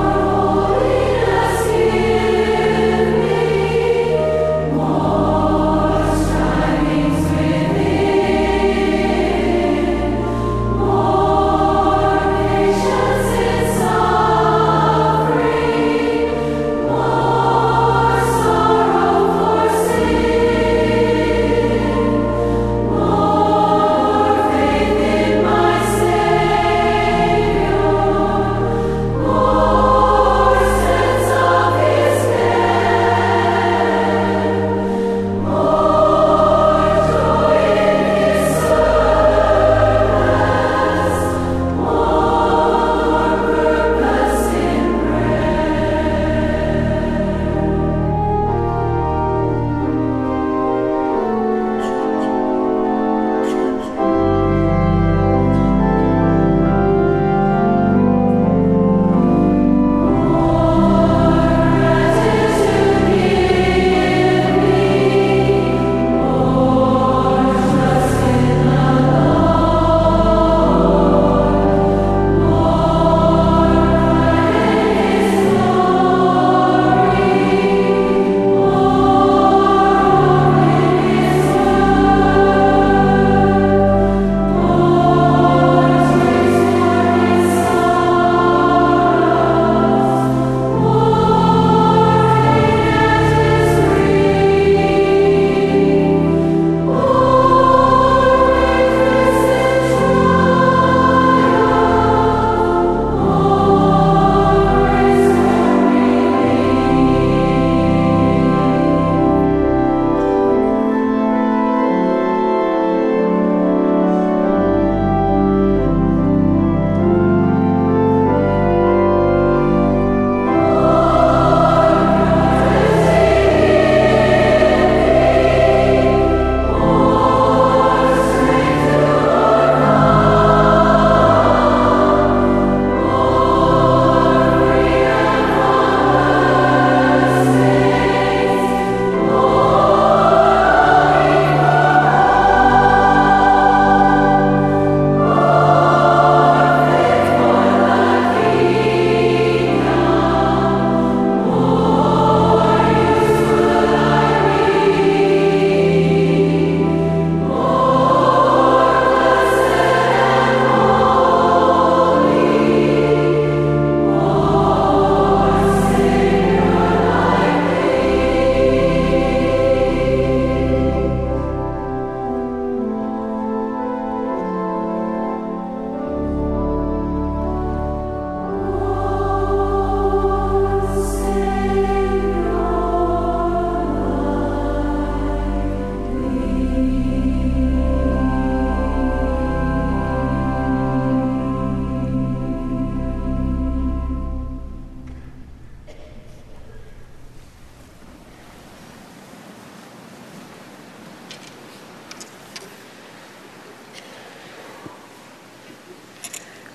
Oh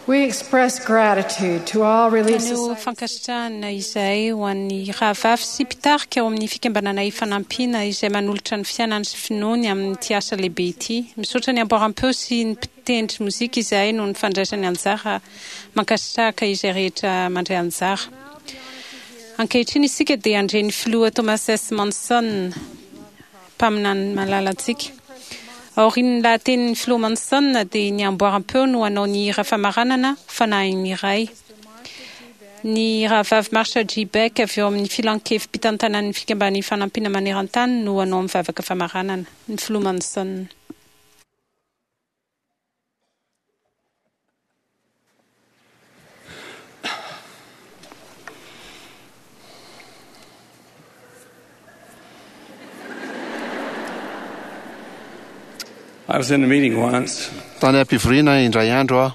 We express gratitude to all Relief
No
Society
fankasitrahana izay ho an'ny rahavavy sy mpitarika ao amin'ny fikambanana ifanampiana izay manolotra ny fiainany sy finoany amin'ny asa lehibe ity. Misaotra ny amboaram-peo sy ny mpitendry mozika izay no ny fandraisany anjara mankasitrahaka izay rehetra mandray anjara. Ankehitriny isika dia andre ny filoha Thomas S. Monson mpaminany malalantsika. Aorian'ny lahatenin'ny filoha Monson dia ny amboaram-peo no hanao ny hira famaranana fanahin'ny iray. Ny rahavavy Marsha G. Beck avy eo amin'ny filankevy mpitantanan'ny fikambanana fanampiana maneran-tany no hanao mivavaka famaranana ny filoha Monson.
I was in a meeting once
Tany am-pivoriana indray andro aho.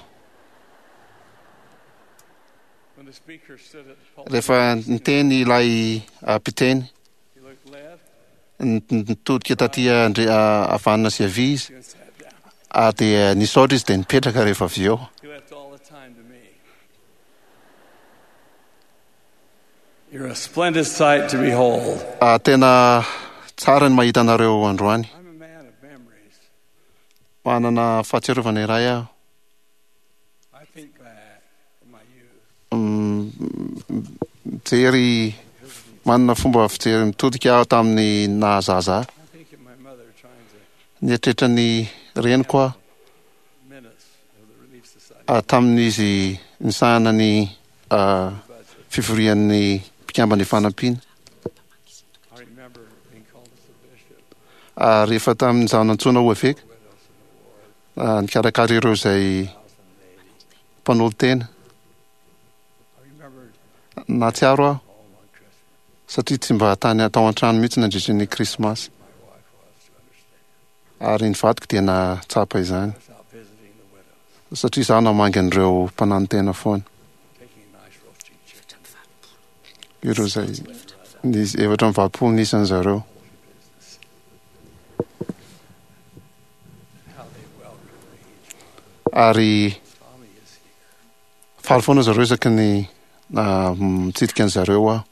when the speaker stood at the pulpit.
Rehefa niteny ilay mpiteny,
He looked left
nitodika taty havanana sy havia izy,
and sat down.
dia nisaotra izy dia nipetraka rehefa avy eo.
He left all the time to me. You're a splendid sight to behold.
Tena tsara ny mahita anareo androany.
I'm a man of memories.
Manana fahatsiarovana iray aho.
I think back to my youth.
Mijery, manana fomba fijery mitodika aho tamin'ny nahazaza.
I think of my mother trying to
Nieritreritra ny reniko aho
minutes of the Relief Society.
tamin'izy nisahana ny fivorian'ny mpikambana fanampiana.
I remember being called as a bishop.
Rehefa tamin'izaho nantsoina ho aveka, nikarakara ireo izay mpanolo tena.
I remembered
Nahatsiaro aho
home on Christmas.
satria tsy mba tany atao an-trano mihitsy nandritra ny krismasy.
My wife was to understand
Ary ny vadiko dia natsapa izany
without visiting the widows,
satria izaho namangy an'ireo mpanano tena foana.
taking a nice roasting chicken.
Ireo izay nisy efatra amin'ny valopolo nisany zareo.
How they welcomed me.
Ary
Tommy is here.
faly foana zareo isaky ny mitsidika an zareo aho.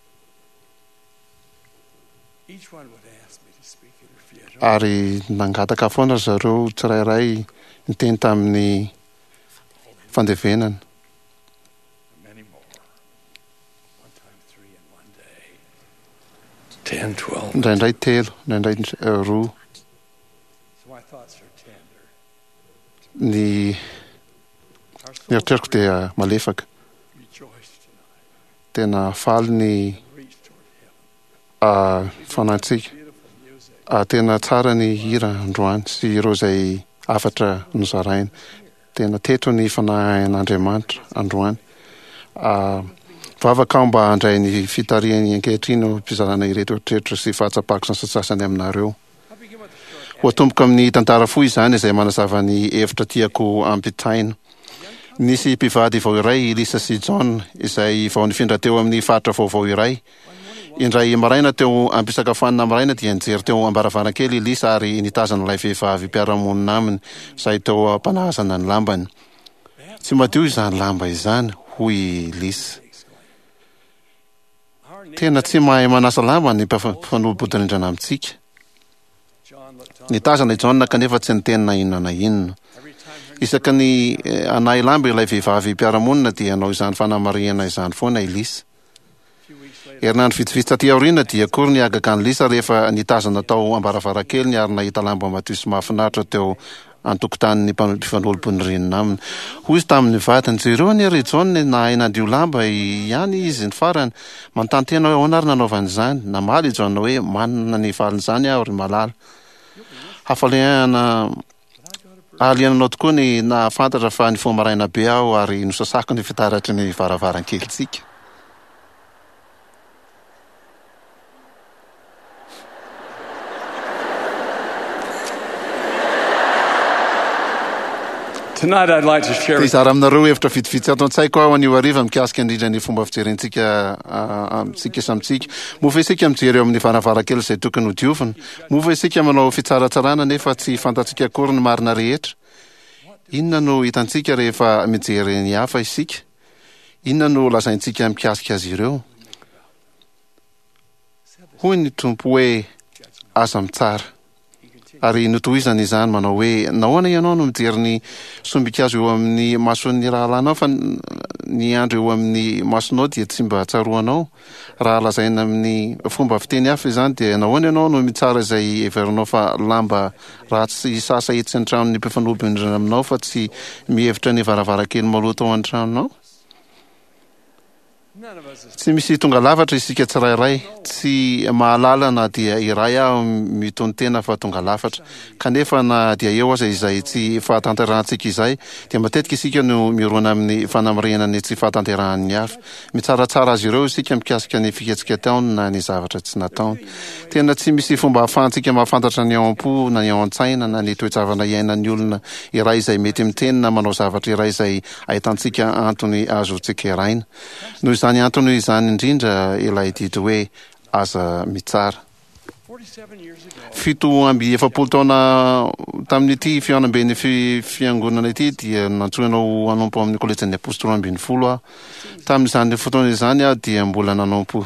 Each one would ask me to speak at her funeral.
Ary nangataka foana zareo tsirairay niteny tamin'ny fandevenana.
Many more. One time 3 in one day. 10, 12.
Indraindray telo, indraindray roa.
So my thoughts are tender.
Ny
Our souls
eritreriko dia malefaka.
rejoice tonight.
Tena faly ny
Reach toward heaven.
fanantsika.
Beautiful music.
Tena tsara ny hira androany sy ireo izay afatra nozaraina. Tena teto ny fanahin'Andriamanitra androany. Vavaka aho mba handray ny fitariany ankehitriny mpizarana ireto eritreritra sy fahatsapako sy ny sasany aminareo.
I'll begin with a short
Ho atomboka amin'ny tantara fohy izany izay manazava ny hevitra tiako ampitaina. Nisy mpivady vao iray, Lisa sy John, izay vao nifindra teo amin'ny faritra vaovao iray. Indray maraina teo ampisakafoanana maraina dia nijery teo ambaravarakely Lisa ary nitazana ilay vehivavy mpiara-monina aminy izay teo ampanahazana ny lambany. Tsy madio izany lamba izany, hoy Lisa. Tena tsy mahay manasa lamba ny mpanolobodin'indrana amintsika.
John looked on
Nitazana i John kanefa tsy niteny na inona na inona.
every time her
Isaka ny anahy lamba ilay vehivavy mpiara-monina dia anao izany fanamariana izany foana i Lisa.
few weeks later.
Herinandro vitsivitsy taty aoriana dia kory niagaka ny Lisa rehefa nitazana tao ambaravarakely ary nahita lamba madio sy mahafinaritra teo an-tokotanin'ny mpifanolo-bon'ny renina aminy. Hoy izy tamin'ny vadiny, jereo ny ry John nahay nandio lamba ihany izy ny farany. Manontany tena hoe ahoana ary nanaovany izany. Namaly i John hoe manana ny valin'izany aho ary malala. Ahaliananao tokoa ny nahafantatra fa ny fomaraina be aho ary nosasako ny fitaratry ny varavarankelitsika.
Tonight I'd like to share with
Izara aminareo hevitra vitsivitsy ato an-tsaiko aho anio hariva mikasika indrindra ny fomba fijerentsika amintsika samitsika. Mofa isika mijery eo amin'ny varavarankely izay tokony ho diovina. Mofa isika manao fitsaratsarana nefa tsy fantatsika akory ny marina rehetra. Inona no hitantsika rehefa mijery ny hafa isika? Inona no lazaintsika mikasika azy ireo? Hoy ny tompo hoe aza mitsara. Ary notohizana izany manao hoe nahoana ianao no mijery ny sombika azo eo amin'ny mason'ny rahalanao fa ny andro eo amin'ny masonao dia tsy mba tsaroanao. Raha lazaina amin'ny fomba fiteny hafa izany dia nahoana ianao no mitsara izay everinao fa lamba ratsy sasa etsy an-tranon'ny mpifanobindrina aminao fa tsy mihevitra ny varavarakely maloto ao an-tranonao? Tsy misy tonga lafatra isika tsirairay, tsy mahalala na dia iray aho mitony tena fa tonga lafatra. Kanefa na dia eo aza izay tsy fahatanterantsika izay, dia matetika isika no mirona amin'ny fanamirenany tsy fahatanterahan'ny hafa. Mitsaratsara azy ireo isika mikasika ny fiketsika taony na ny zavatra tsy nataony. Tena tsy misy fomba ahafahantsika mahafantatra ny ao am-po na ny ao an-tsaina na ny toe-javana iainan'ny olona iray izay mety miteny na manao zavatra iray izay ahitantsika antony azo tsekeraina. Noho izany antony izany indrindra ilay dito hoe aza mitsara. 7 taona tamin'ity fianamben'ny fiangonana ity dia nantsoinao hanompo amin'ny kolejin'ny apôstolo 12 aho. Tamin'izany fotoana izany aho dia mbola nanompo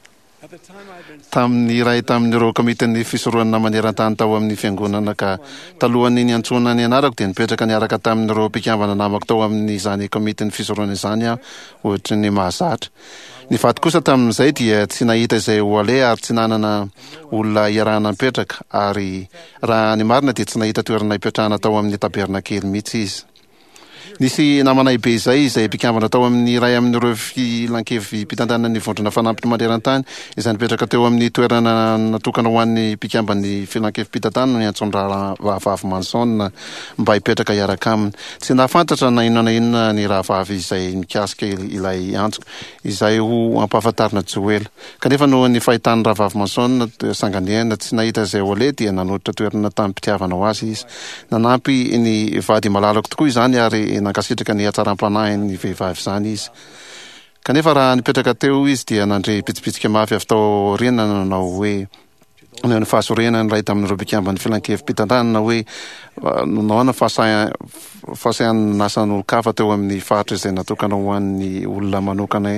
tamin'ireo komitin'ny fisorohanana maneran-tany tao amin'ny fiangonana, ka talohan'ny niantsona ny anarako dia nipetraka niaraka tamin'ireo mpikambana namako tao amin'izany komitin'ny fisorohana izany aho ohatry ny mahazatra. Ny faty kosa tamin'izay dia tsy nahita izay ho ale ary tsy nanana olona iarahana mipetraka, ary raha ny marina dia tsy nahita toerana ipetrahana tao amin'ny tabernakely mihitsy izy. Nisy namanay be izay mpikambana tao amin'ny iray amin'ireo filankevy mpitantanana ny vondrona fanampiny maneran-tany izay nipetraka teo amin'ny toerana natokana ho an'ny mpikambany filankevy mpitantanana ny antson-drala vahavavy Manson mba hipetraka iaraka aminy. Tsy nahafantatra na inona na inona ny rahavavy izay mikasika ilay antsoko izay ho ampahafantarina Joel. Kanefa no ny fahitany rahavavy Manson sanganiana tsy nahita izay ho ale dia nanoditra toerana tamin'ny mpitiavana ho azy izy. Nanampy ny vady malalako tokoa izany ary nankasitraka ny hatsaram-panahy ny vehivavy izany izy. Kanefa raha nipetraka teo izy dia nandre pitsipitsika mafy avy tao aoriana nanao hoe ny fahasorenany ray tamin'ireo mpikambany filankevy mpitantanana hoe nahoana fahasahan'ny nasan'olo-kafa teo amin'ny faritra izay natokana ho an'ny olona manokana.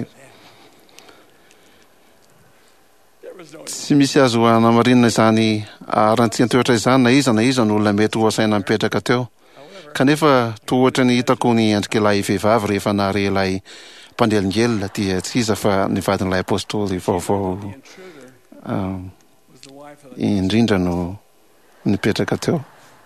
Tsy misy azo hanamarinana izany arantsy antoetra izany na iza ny olona mety ho asaina mipetraka teo. Kanefa toa ohatra ny hitako ny andrik'ilay vehivavy rehefa nare ilay mpandelingelina dia tsy iza fa ny vadin'ilay apôstôly vaovao indrindra no nipetraka teo.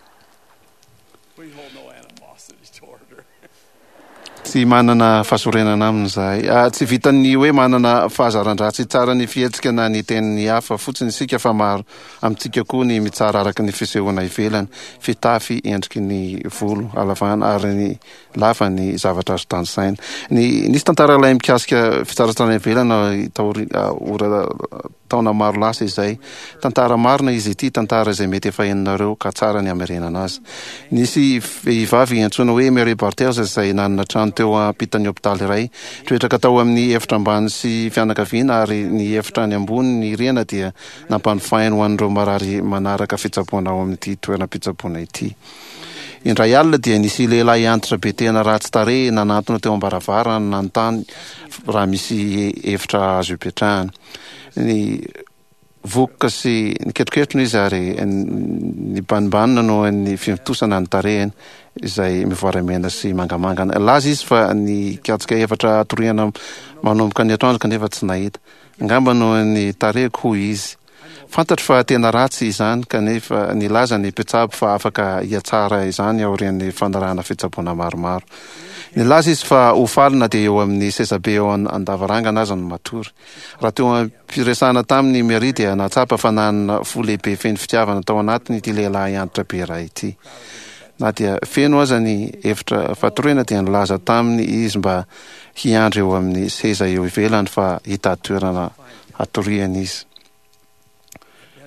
Tsy manana fahasorenana amin'izay. Tsy vitan'ny hoe manana fahazaran-dratsy tsara ny fihetsika na ny tenin'ny hafa, fotsiny isika fa maro amintsika koa ny mitsara araka ny fisehoana ivelany, fitafy endriky ny volo alavana ary ny lafa ny zavatra azo tanosaina. Nisy tantara ilay mikasika fitsaratsarana ivelana taona maro lasa izay. Tantara marina izy ity, tantara izay mety efa hainareo ka tsara ny hamerenana azy. Nisy vehivavy antsoina hoe Mary Bartels izay nanana trano teo ampitany hopitaly iray, toetraka tao amin'ny efitra ambany sy fianakaviana ary ny efitra any ambony ny rena dia nampanofainy ho an'ireo marary manaraka fitsaboana ao amin'ity toeram-pitsaboana ity. Indray alina dia nisy lehilahy antitra be tena ratsy tarehy nanantona teo ambaravarana nanontany raha misy efitra azo ipetrahana. Ny vokoka sy niketroketrona izy ary ny banibanina no ny fintosana ny tarehiny izay mivoaramena sy mangamangana. Laza izy fa ny katsika efatra atoriana manomboka ny atoandro kanefa tsy nahita. Ngamba no ny tarehiko hoy izy. Fantatra fa tena ratsy izany kanefa ny laza ny pitsabo fa afaka hiatsara izany aorian'ny fanarahana fitsaboana maromaro. Ny laza izy fa hofalina dia eo amin'ny sesabe eo an-davarangana aza no matory. Raha teo ampiresana tamin'ny Mary dia natsapa fa nanana fo lehibe feno fitiavana tao anatiny ity lehilahy antitra be raha ity. Na dia feno aza ny efitra fatorena dia nilaza taminy izy mba hiandry eo amin'ny seza eo ivelany fa hita toerana hatoriana izy.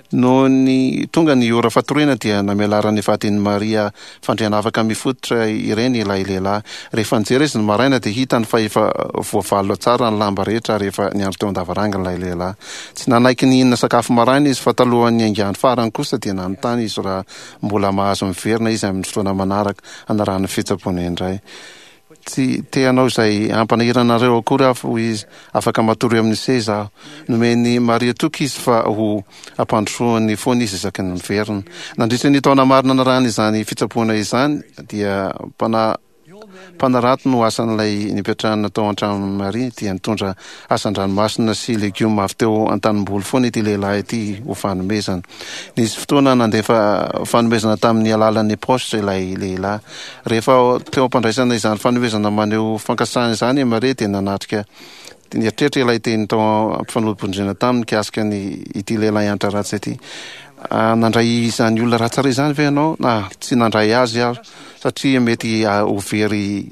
No ny tonga ny ora fatorena dia namelarany vadiny Maria fandriana afaka mifototra ireny ilay lehilahy. Rehefa nijery izy ny maraina dia hitany fa efa voavalo tsara ny lamba rehetra rehefa niandro teo an-davaranga ilay lehilahy. Tsy nanaiky ny inona sakafo maraina izy fa talohan'ny angihany farany kosa dia nanontany izy raha mbola mahazo miverina izy amin'ny fotoana manaraka anarahany fitsapony indray. Tsy teanao izay ampanahiranareo akory afo izy afaka matory amin'ny seza nomeny Maria toky izy fa ho ampandrosoany foana izy isaky ny miverina. Nandritra ny taona marina narahany izany fitsaboana izany dia mpanarato no asan'ilay nipetrahana tao an-trano Maria dia nitondra asan-dranomasina sy legioma avy teo an-tanimboly foana ity lehilahy ity ho fanomezana. Nisy fotoana nandefa fanomezana tamin'ny alalan'ny postre ilay lehilahy. Rehefa teo ampandraisana izany fanomezana maneho fankasana izany Maria dia nanatrika nieritreritra ilay teny tao ampifanolo-bondrena taminy kasika ny ity lehilahy antra ratsy ity. Nandray izany olona ratsare izany ve ianao? Tsy nandray azy aho satria mety ho very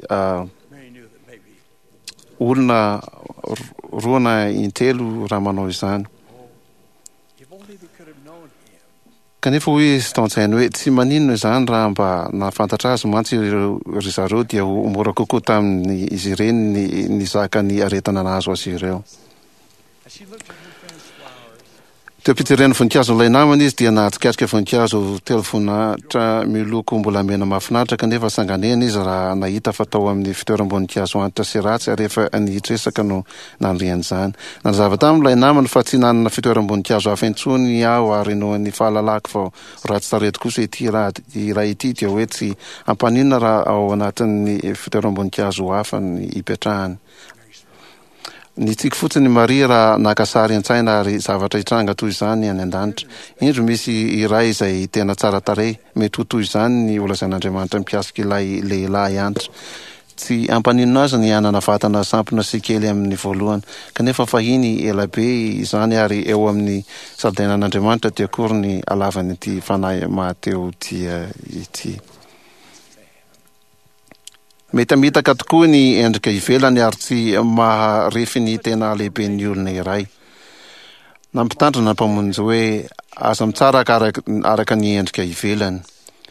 olona roana intelo raha manao izany. Kanefa hoe izy tao an-tsainy hoe tsy maninona izany raha mba nafantatra azy mantsy ry zareo dia ho mora kokoa tamin'ny izy ireny ny zaka ny aretana nahazo azy ireo. Teo am-pijerena voninkazo ilay namana izy dia nahatsikasika voninkazo telonvoninahitra miloko mbola mena mahafinaritra kanefa sanganena izy raha nahita fa tao amin'ny fitoeram-boninkazo antitra sy ratsy rehefa nihitresaka no nanrian'izany. Nanazava tamin'ilay namana fa tsy nanana fitoeram-boninkazo hafa intsony aho ary nohon'ny fahalalako fa ratsy tareto kosa ity raha ity dia hoe tsy ampaninona raha ao anatin'ny fitoeram-boninkazo hafa ny hipetrahany. Ny tsiky fotsiny Maria raha nakasary an-tsaina ary zavatra hitranga toy izany any an-danitra. Indro misy iray izay tena tsara tarehy mety ho toy izany ny olazain'Andriamanitra mikasika ilay lehilahy antitra. Tsy ampaninona azy ny anana vatana sampona sy kely amin'ny voalohany kanefa fahiny ela be izany ary eo amin'ny sardainan'Andriamanitra dia akory ny alavany ity fanahy mahateo dia ity. Mety amitaka tokoa ny endrika ivelany ary tsy maharefy ny tena lehibe ny olona iray. Nampitandrina mpamonjy hoe aza mitsara araka ny endrika ivelany.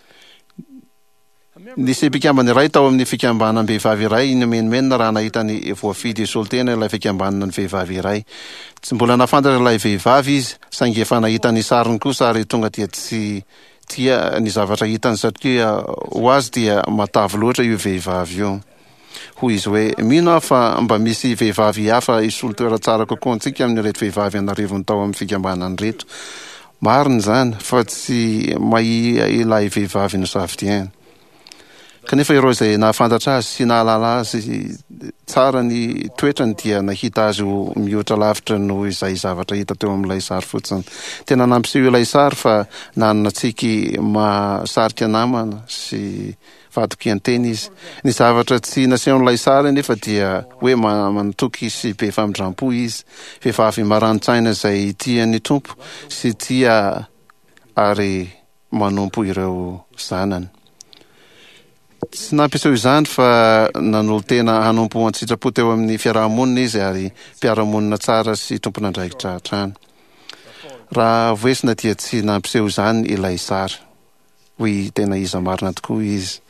Nisy mpikambana iray tao amin'ny fikambanan-behivavy iray nomenomenona raha nahita ny voafidy solotena ilay fikambanana ny vehivavy iray. Tsy mbola nafantatra ilay vehivavy izy saingy efa nahita ny sariny kosa ary tonga dia tsy tia ny zavatra hitany satria ho azy dia matavy loatra io vehivavy io. Hoy izy hoe mino aho fa mba misy vehivavy hafa isolo toera tsara kokoa antsika amin'ireto vehivavy anarivony tao amin'ny fikambanany reto. Marina izany fa tsy ilay vehivavy no safidiany. Kanefa ireo izay nahafantatra azy sy nahalala azy tsara ny toetrany dia nahita azy ho mihoatra lavitra noho izay zavatra hita teo amin'ilay sary fotsiny. Tena nampiseho ilay sary fa nanana tsiky mahasarika namana sy vatom-pianteny izy. Ny zavatra tsy nasehon'ilay sary nefa dia hoe manotoky sy be famindrampo izy. Vehivavy marani-tsaina izay tia ny tompo sy tia ary manompo ireo zanany. Tsy nampiseho izany fa nanolo tena hanompo an-tsitrapo teo amin'ny fiarahamonina izy ary mpiarahamonina tsara sy tompon'andraikitra hatrany. Raha voesina dia tsy nampiseho izany ilay sary. Hoy tena iza marina tokoa izy.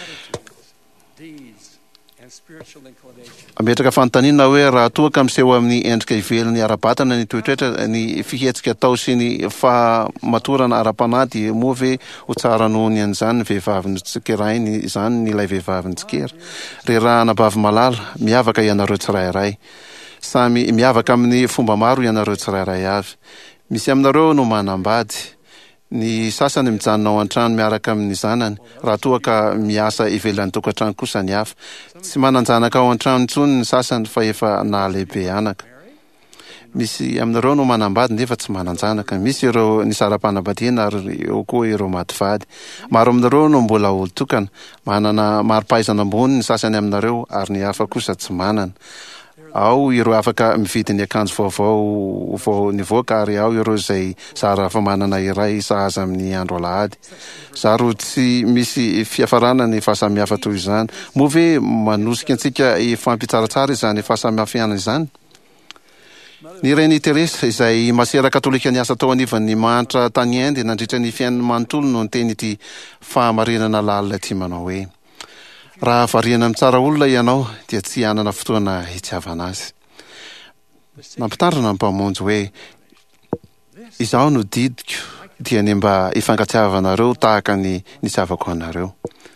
Ametraka fanontaniana hoe raha toaka miseho amin'ny endrika ivelany ara-batana ny toetr'etra ny fihetsika tao sy ny fahamatorana ara-panahy moa ve ho tsara noho ny an'izany ny vehivavy notsikerainy izany n'ilay vehivavy notsikera. Re raha nabavy malala miavaka ianareo tsirairay. Samy miavaka amin'ny fomba maro ianareo tsirairay avy. Misy aminareo no manambady. Ny sasany mijanona ao an-trano miaraka amin'ny zanany raha toa ka miasa ivelan'ny tokantrano kosa ny hafa. Tsy mananjanaka ao an-trano intsony ny sasany fa efa nahalehibe anaka. Misy aminareo no manambady nefa tsy mananjanaka. Misy ireo ny saram-panambadiana ary eo koa ireo mativady. Maro aminareo no mbola olon-tokana, manana mari-pahaizana ambony ny sasany aminareo ary ny hafa kosa tsy manana. Ao ireo afaka mividy ny akanjo vaovao nivoaka ary ao ireo izay zara fa manana iray sahaza amin'ny andro alahady. Zaro tsy misy fiafarana ny fahasamihafa toy izany. Moa ve manosika antsika fampitsaratsara izany fahasamihafa ihany izany? Ny Reny Teresa izay masera katolika ny asa tao anivany manitra tany Inde nandritra ny fiainany manontolo no nyteny ity fahamarinana lalina ty manao hoe raha variana amin'ny tsara olona ianao dia tsy hanana fotoana hitiavana azy. Nampitarana ny mpamonjy hoe izaho no didiko dia ny mba ifankatsiavanareo tahaka ny nitiavako anareo.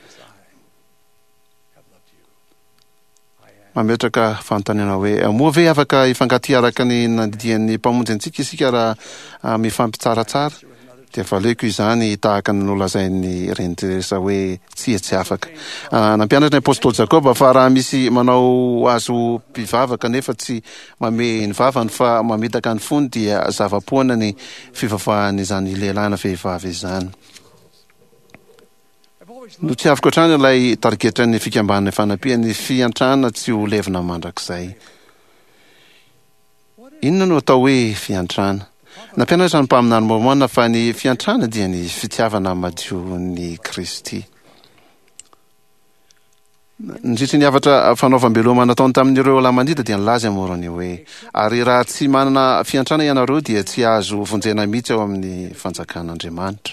Mametraka fanontaniana hoe moa ve afaka ifankaty araka ny nandidian'ny mpamonjy antsika isika raha mifampitsaratsara? Dia valeko izany tahaka ny nolazain'ny Reny Teresa hoe tsy afaka. Nampianatra ny apôstôly Jakoba fa raha misy manao azo mpivavaka nefa tsy mame ny vavany fa mamitaka ny fony dia zava-poana ny fivavahan'izany lehilahy na vehivavy izany. No tsy avoko hatrany ilay tarigetra ny fikambanany fanampiany fiantrana tsy ho levina mandrakizay. Inona no atao hoe fiantrana? Nampianatra ny mpaminany Mormona fa ny fiantrana dia ny fitiavana madio ny Kristy. Nandritra ny afatra fanaovam-beloma nataony tamin'ireo lamanita dia nilaza morony hoe ary raha tsy manana fiantrana ianareo dia tsy azo vonjena mihitsy ao amin'ny fanjakan'Andriamanitra.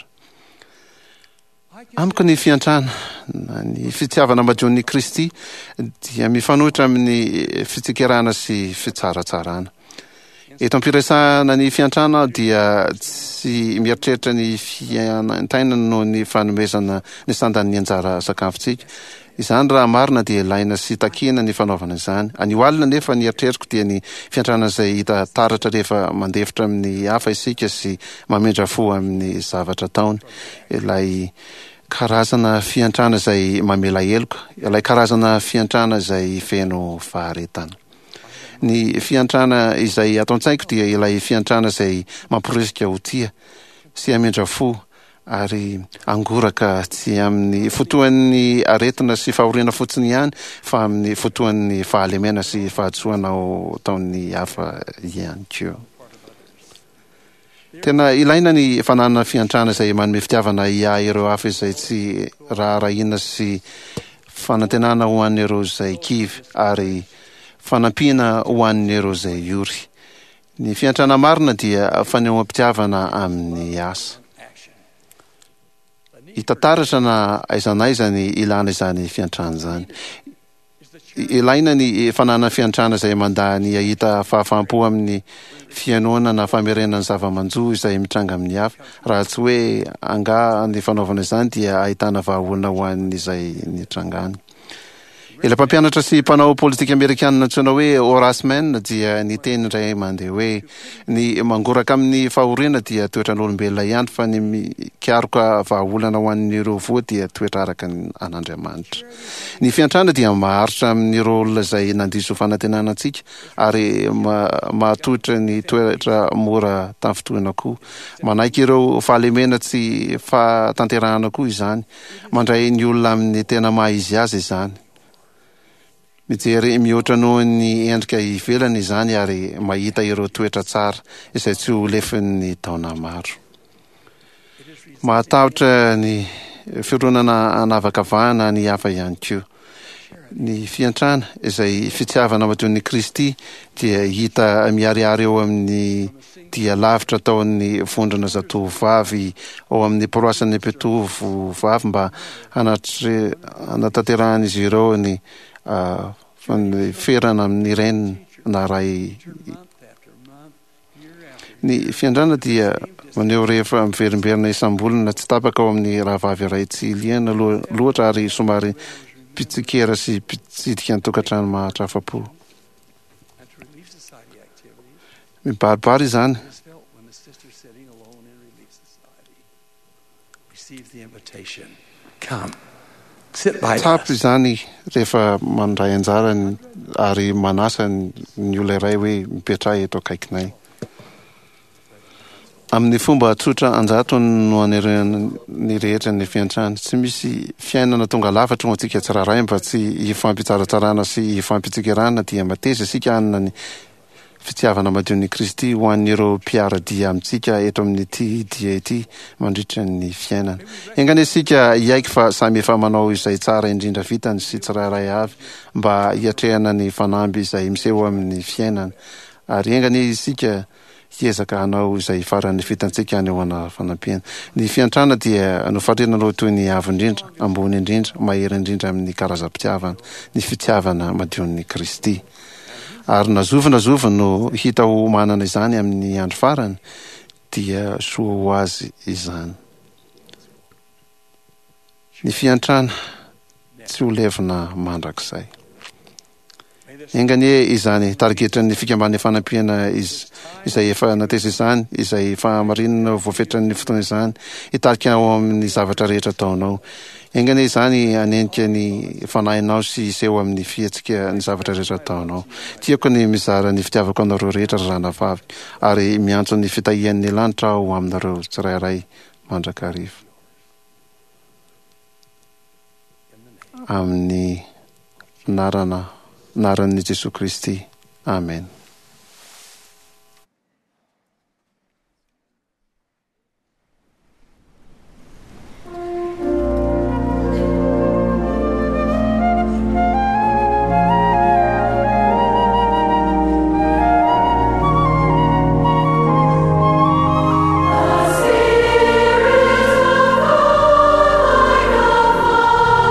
Amiko ny fiantrana, ny fitiavana madio ny Kristy dia mifanohitra amin'ny fitsikirana sy fitsaratsarana. Eto ampiresana ny fiantrana dia tsy mieritreritra ny fiantainana noho ny fanomezana ny sandan'ny anjara sakafontsika. Izany raha marina dia ilaina sy takina ny fanaovana izany. Anio alina nefa ny eritreriko dia ny fiantrana izay hita taratra rehefa mandefitra amin'ny hafa isika sy mamendra fo amin'ny zavatra taony. Ilay karazana fiantrana izay mamela heloka, ilay karazana fiantrana izay feno faharetana. Ny fiantrana izay ato an-tsaiko dia ilay fiantrana izay mampirisika ho tia sy amendra fo ary angoraka tsy amin'ny fotoan'ny aretina sy fahoriana fotsiny ihany fa amin'ny fotoan'ny fahalemena sy fahatsoana ao taon'ny hafa ihany koa. Tena ilaina ny fananana fiantrana izay manome fitiavana ireo hafa izay tsy raharahiana sy fanantenana ho an'ireo izay kivy ary fanampiana ho an'ireo izay ory. Ny fiantrana marina dia fanehoam-pitiavana amin'ny asa. Hitantaratra na aiza na aiza ny ilana izany fiantrana izany. Ilaina ny fananana fiantrana izay mandany ahita fahafaham-po amin'ny fianoana na famerenana zava-manjo izay mitranga amin'ny hafa. Raha tsy hoe anga ny fanaovana izany dia ahitana vahaolona ho an'izay nitrangany. Ilay mpampianatra sy mpanao politika Amerikanina antsoina hoe Horace Mann dia niteny indray mandeha hoe ny mangoraka amin'ny fahoriana dia toetra n'olombelona ihany fa ny mikaroka vahaolana ho an'ireo voa dia toetra araka an'Andriamanitra. Ny fiantrana dia maharitra amin'ireo olona izay nandiso fanantenana antsika ary mahatotra ny toetra mora tamin'ny fotoana koa. Manaiky ireo fahalemena tsy fahatanterahana koa izany. Mandray ny olona amin'ny tena maha-izy azy izany. Mijery mihoatra noho ny endrika ivelany izany ary mahita ireo toetra tsara izay tsy ho lefin'ny taona maro. Mahatahotra ny fironana anavakavahana ny hafa ihany koa. Ny fiantrana izay fitiavana madio ny Kristy dia hita miharihary eo amin'ny dia lavitra ataon'ny vondrona zatovovavy ao amin'ny poroasan'ny mpitovo-vavy mba hanatanterahanizy ireo ny ferana amin'ny reniny na ray. Ny fiandrana dia maneho rehefa miverimberina isam-bolana tsy tapaka ao amin'ny rahavavy iray tsy liana loatra ary somary pitsikera sy pitsidika ny tokantrano maharitra afa-po. Mibaribary izany. Tsapy izany rehefa mandray anjara ary manasa ny olona iray hoe mipetraha eto akaikinay. Amin'ny fomba tsotra anjato no ny rehetra ny fiantrana. Tsy misy fiainana tonga lafatra ho antsika tsiraray mba tsy hifampitsaratsarana sy hifampitsikirana dia mateza isika hanana ny fitiavana madio ny Kristy ho an'ireo mpiara-dia amintsika eto amin'ity dia ity mandritra ny fiainana. Enganesika hiaiky fa samy efa manao izay tsara indrindra vitany sy tsirairay avy mba hiatrehana ny fanamby izay miseho amin'ny fiainana ary engany isika hiezaka hanao izay farany fitantsika any eo ana fanampiana. Ny fiantrana dia nofarenanao toy ny avo indrindra, ambony indrindra, mahery indrindra amin'ny karazam-pitiavana, ny fitiavana madion'ny Kristy. Ary nazovina no hita ho manana izany amin'ny andro farany dia soa ho azy izany. Ny fiantrana tsy ho levina mandrakizay. Engany izany tarigetra ny fikambany fanampiana izay efa nateza izany, izay famarinana voafetran'ny fotoana izany, hitarika ao amin'ny zavatra rehetra ataonao. Engany izany anenika ny fanahinao sy iseho amin'ny fihetsika ny zavatra rehetra ataonao. Tiako ny mizara ny fitiavako anareo rehetra ranavavy, ary miantso ny fitahian'ny lanitra ao aminareo tsirairay mandrakariva. Amin'ny naran'i Jesosy Kristy. Amen.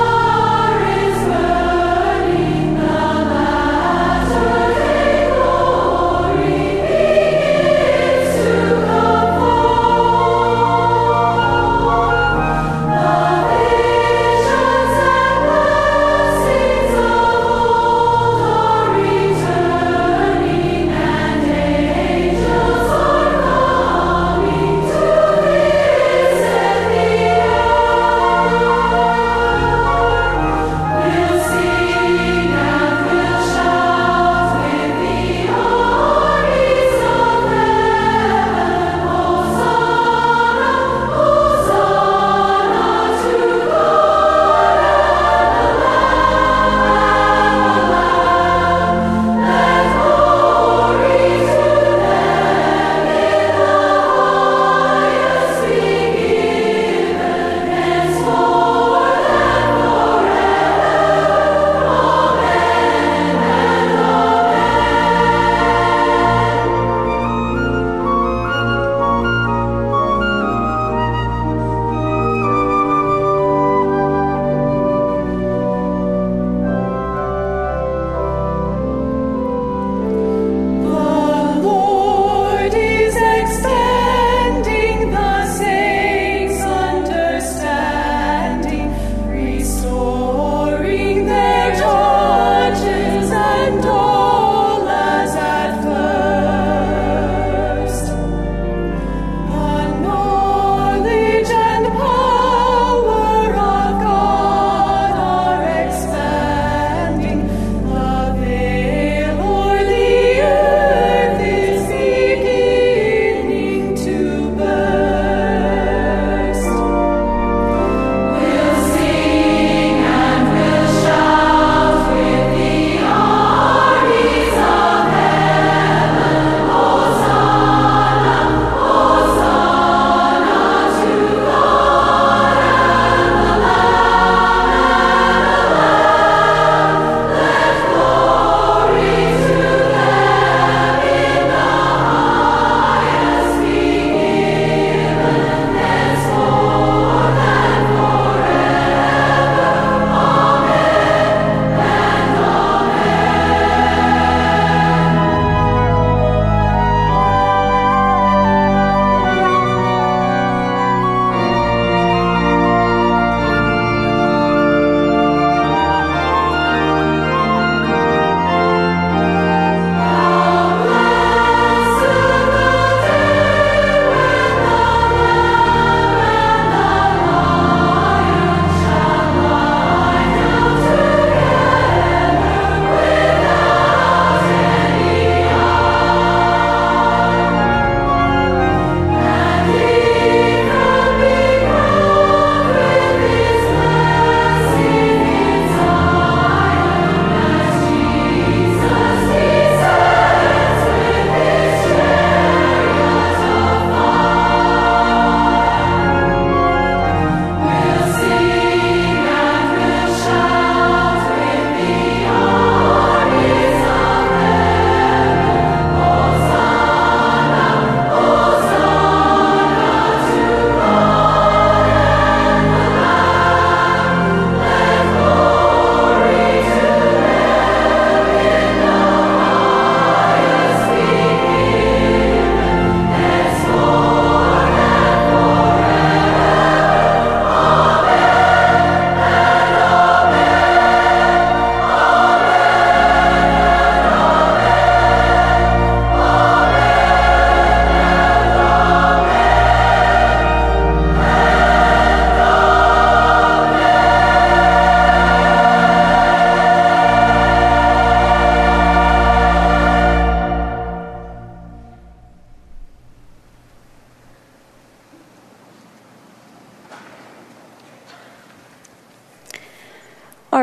Oh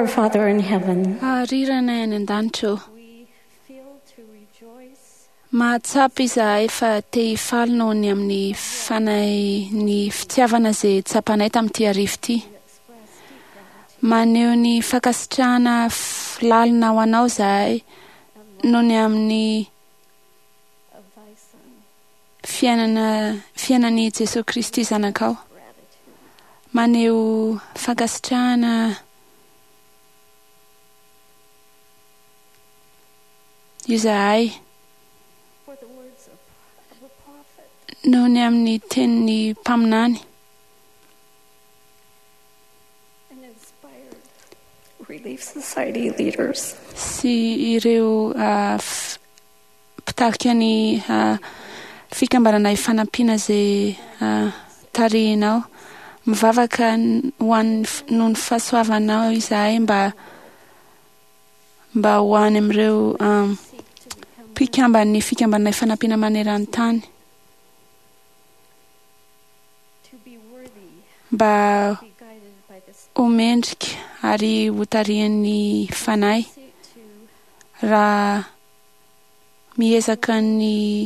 Our Father in heaven,
rirana any an-danitro
we feel to rejoice
mahatsapa izahay fa te hifaly noho ny amin'ny ny fitiavana izay tsapanay tamin'ity arivo ity. Maneho ny fankasitrahana lalina ho anao izahay noho ny amin'ny fiainan'i Jesosy Kristy zanakao. Maneho fankasitrahana izahay noho ny amin'ny tenin'ny mpaminany
Relief Society leaders.
sy ireo mpitarika ny fikambanana fanampiana izay tarihinao. Mivavaka noho ny fahasoavanao izahay mba ho any amin'ireo fikambanana fanampiana maneran-tany, mba ho mendrika ary ho tarihan'ny fanahy raha miezaka ny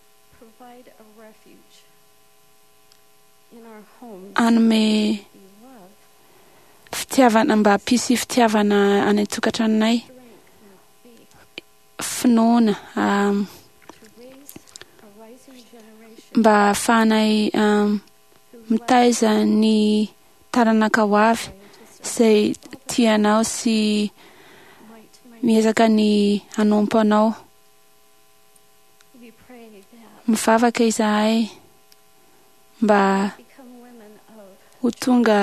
anome fitiavana, mba hampisy fitiavana any an-tokantranonay, finoana mba hahafahanay mitaiza ny taranaka ho avy izay tianao sy miezaka ny hanompo anao. Mivavaka izahay mba ho tonga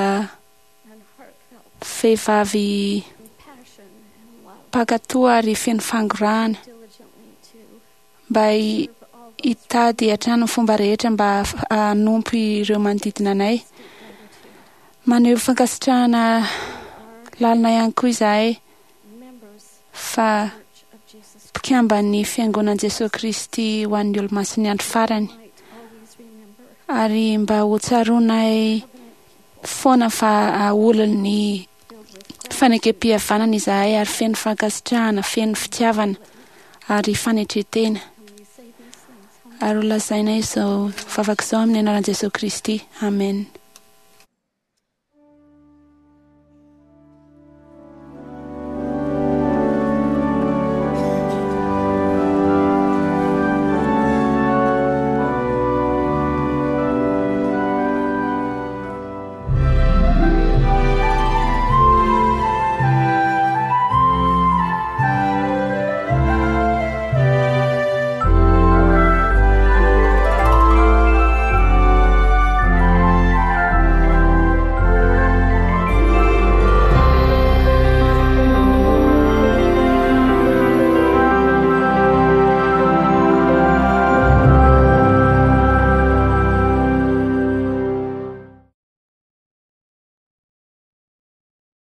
vehivavy mpankatoa ary feno fangorahana, mba hitady hatrany ny fomba rehetra mba hanompo ireo manodidina anay. Maneho fankasitrahana lalina ihany koa izahay fa mpikambany fiangonan'i Jesosy Kristy ho an'ny olo-maso ny andro farany, ary mba ho tsaroanay foana fa olon'ny fanekem-pihavanana izahay, ary feno fankasitrahana, feno fitiavana ary fanetretena. Ary ho lazainay izao vavaka izao amin'ny anaran'i Jesosy Kristy. Amen.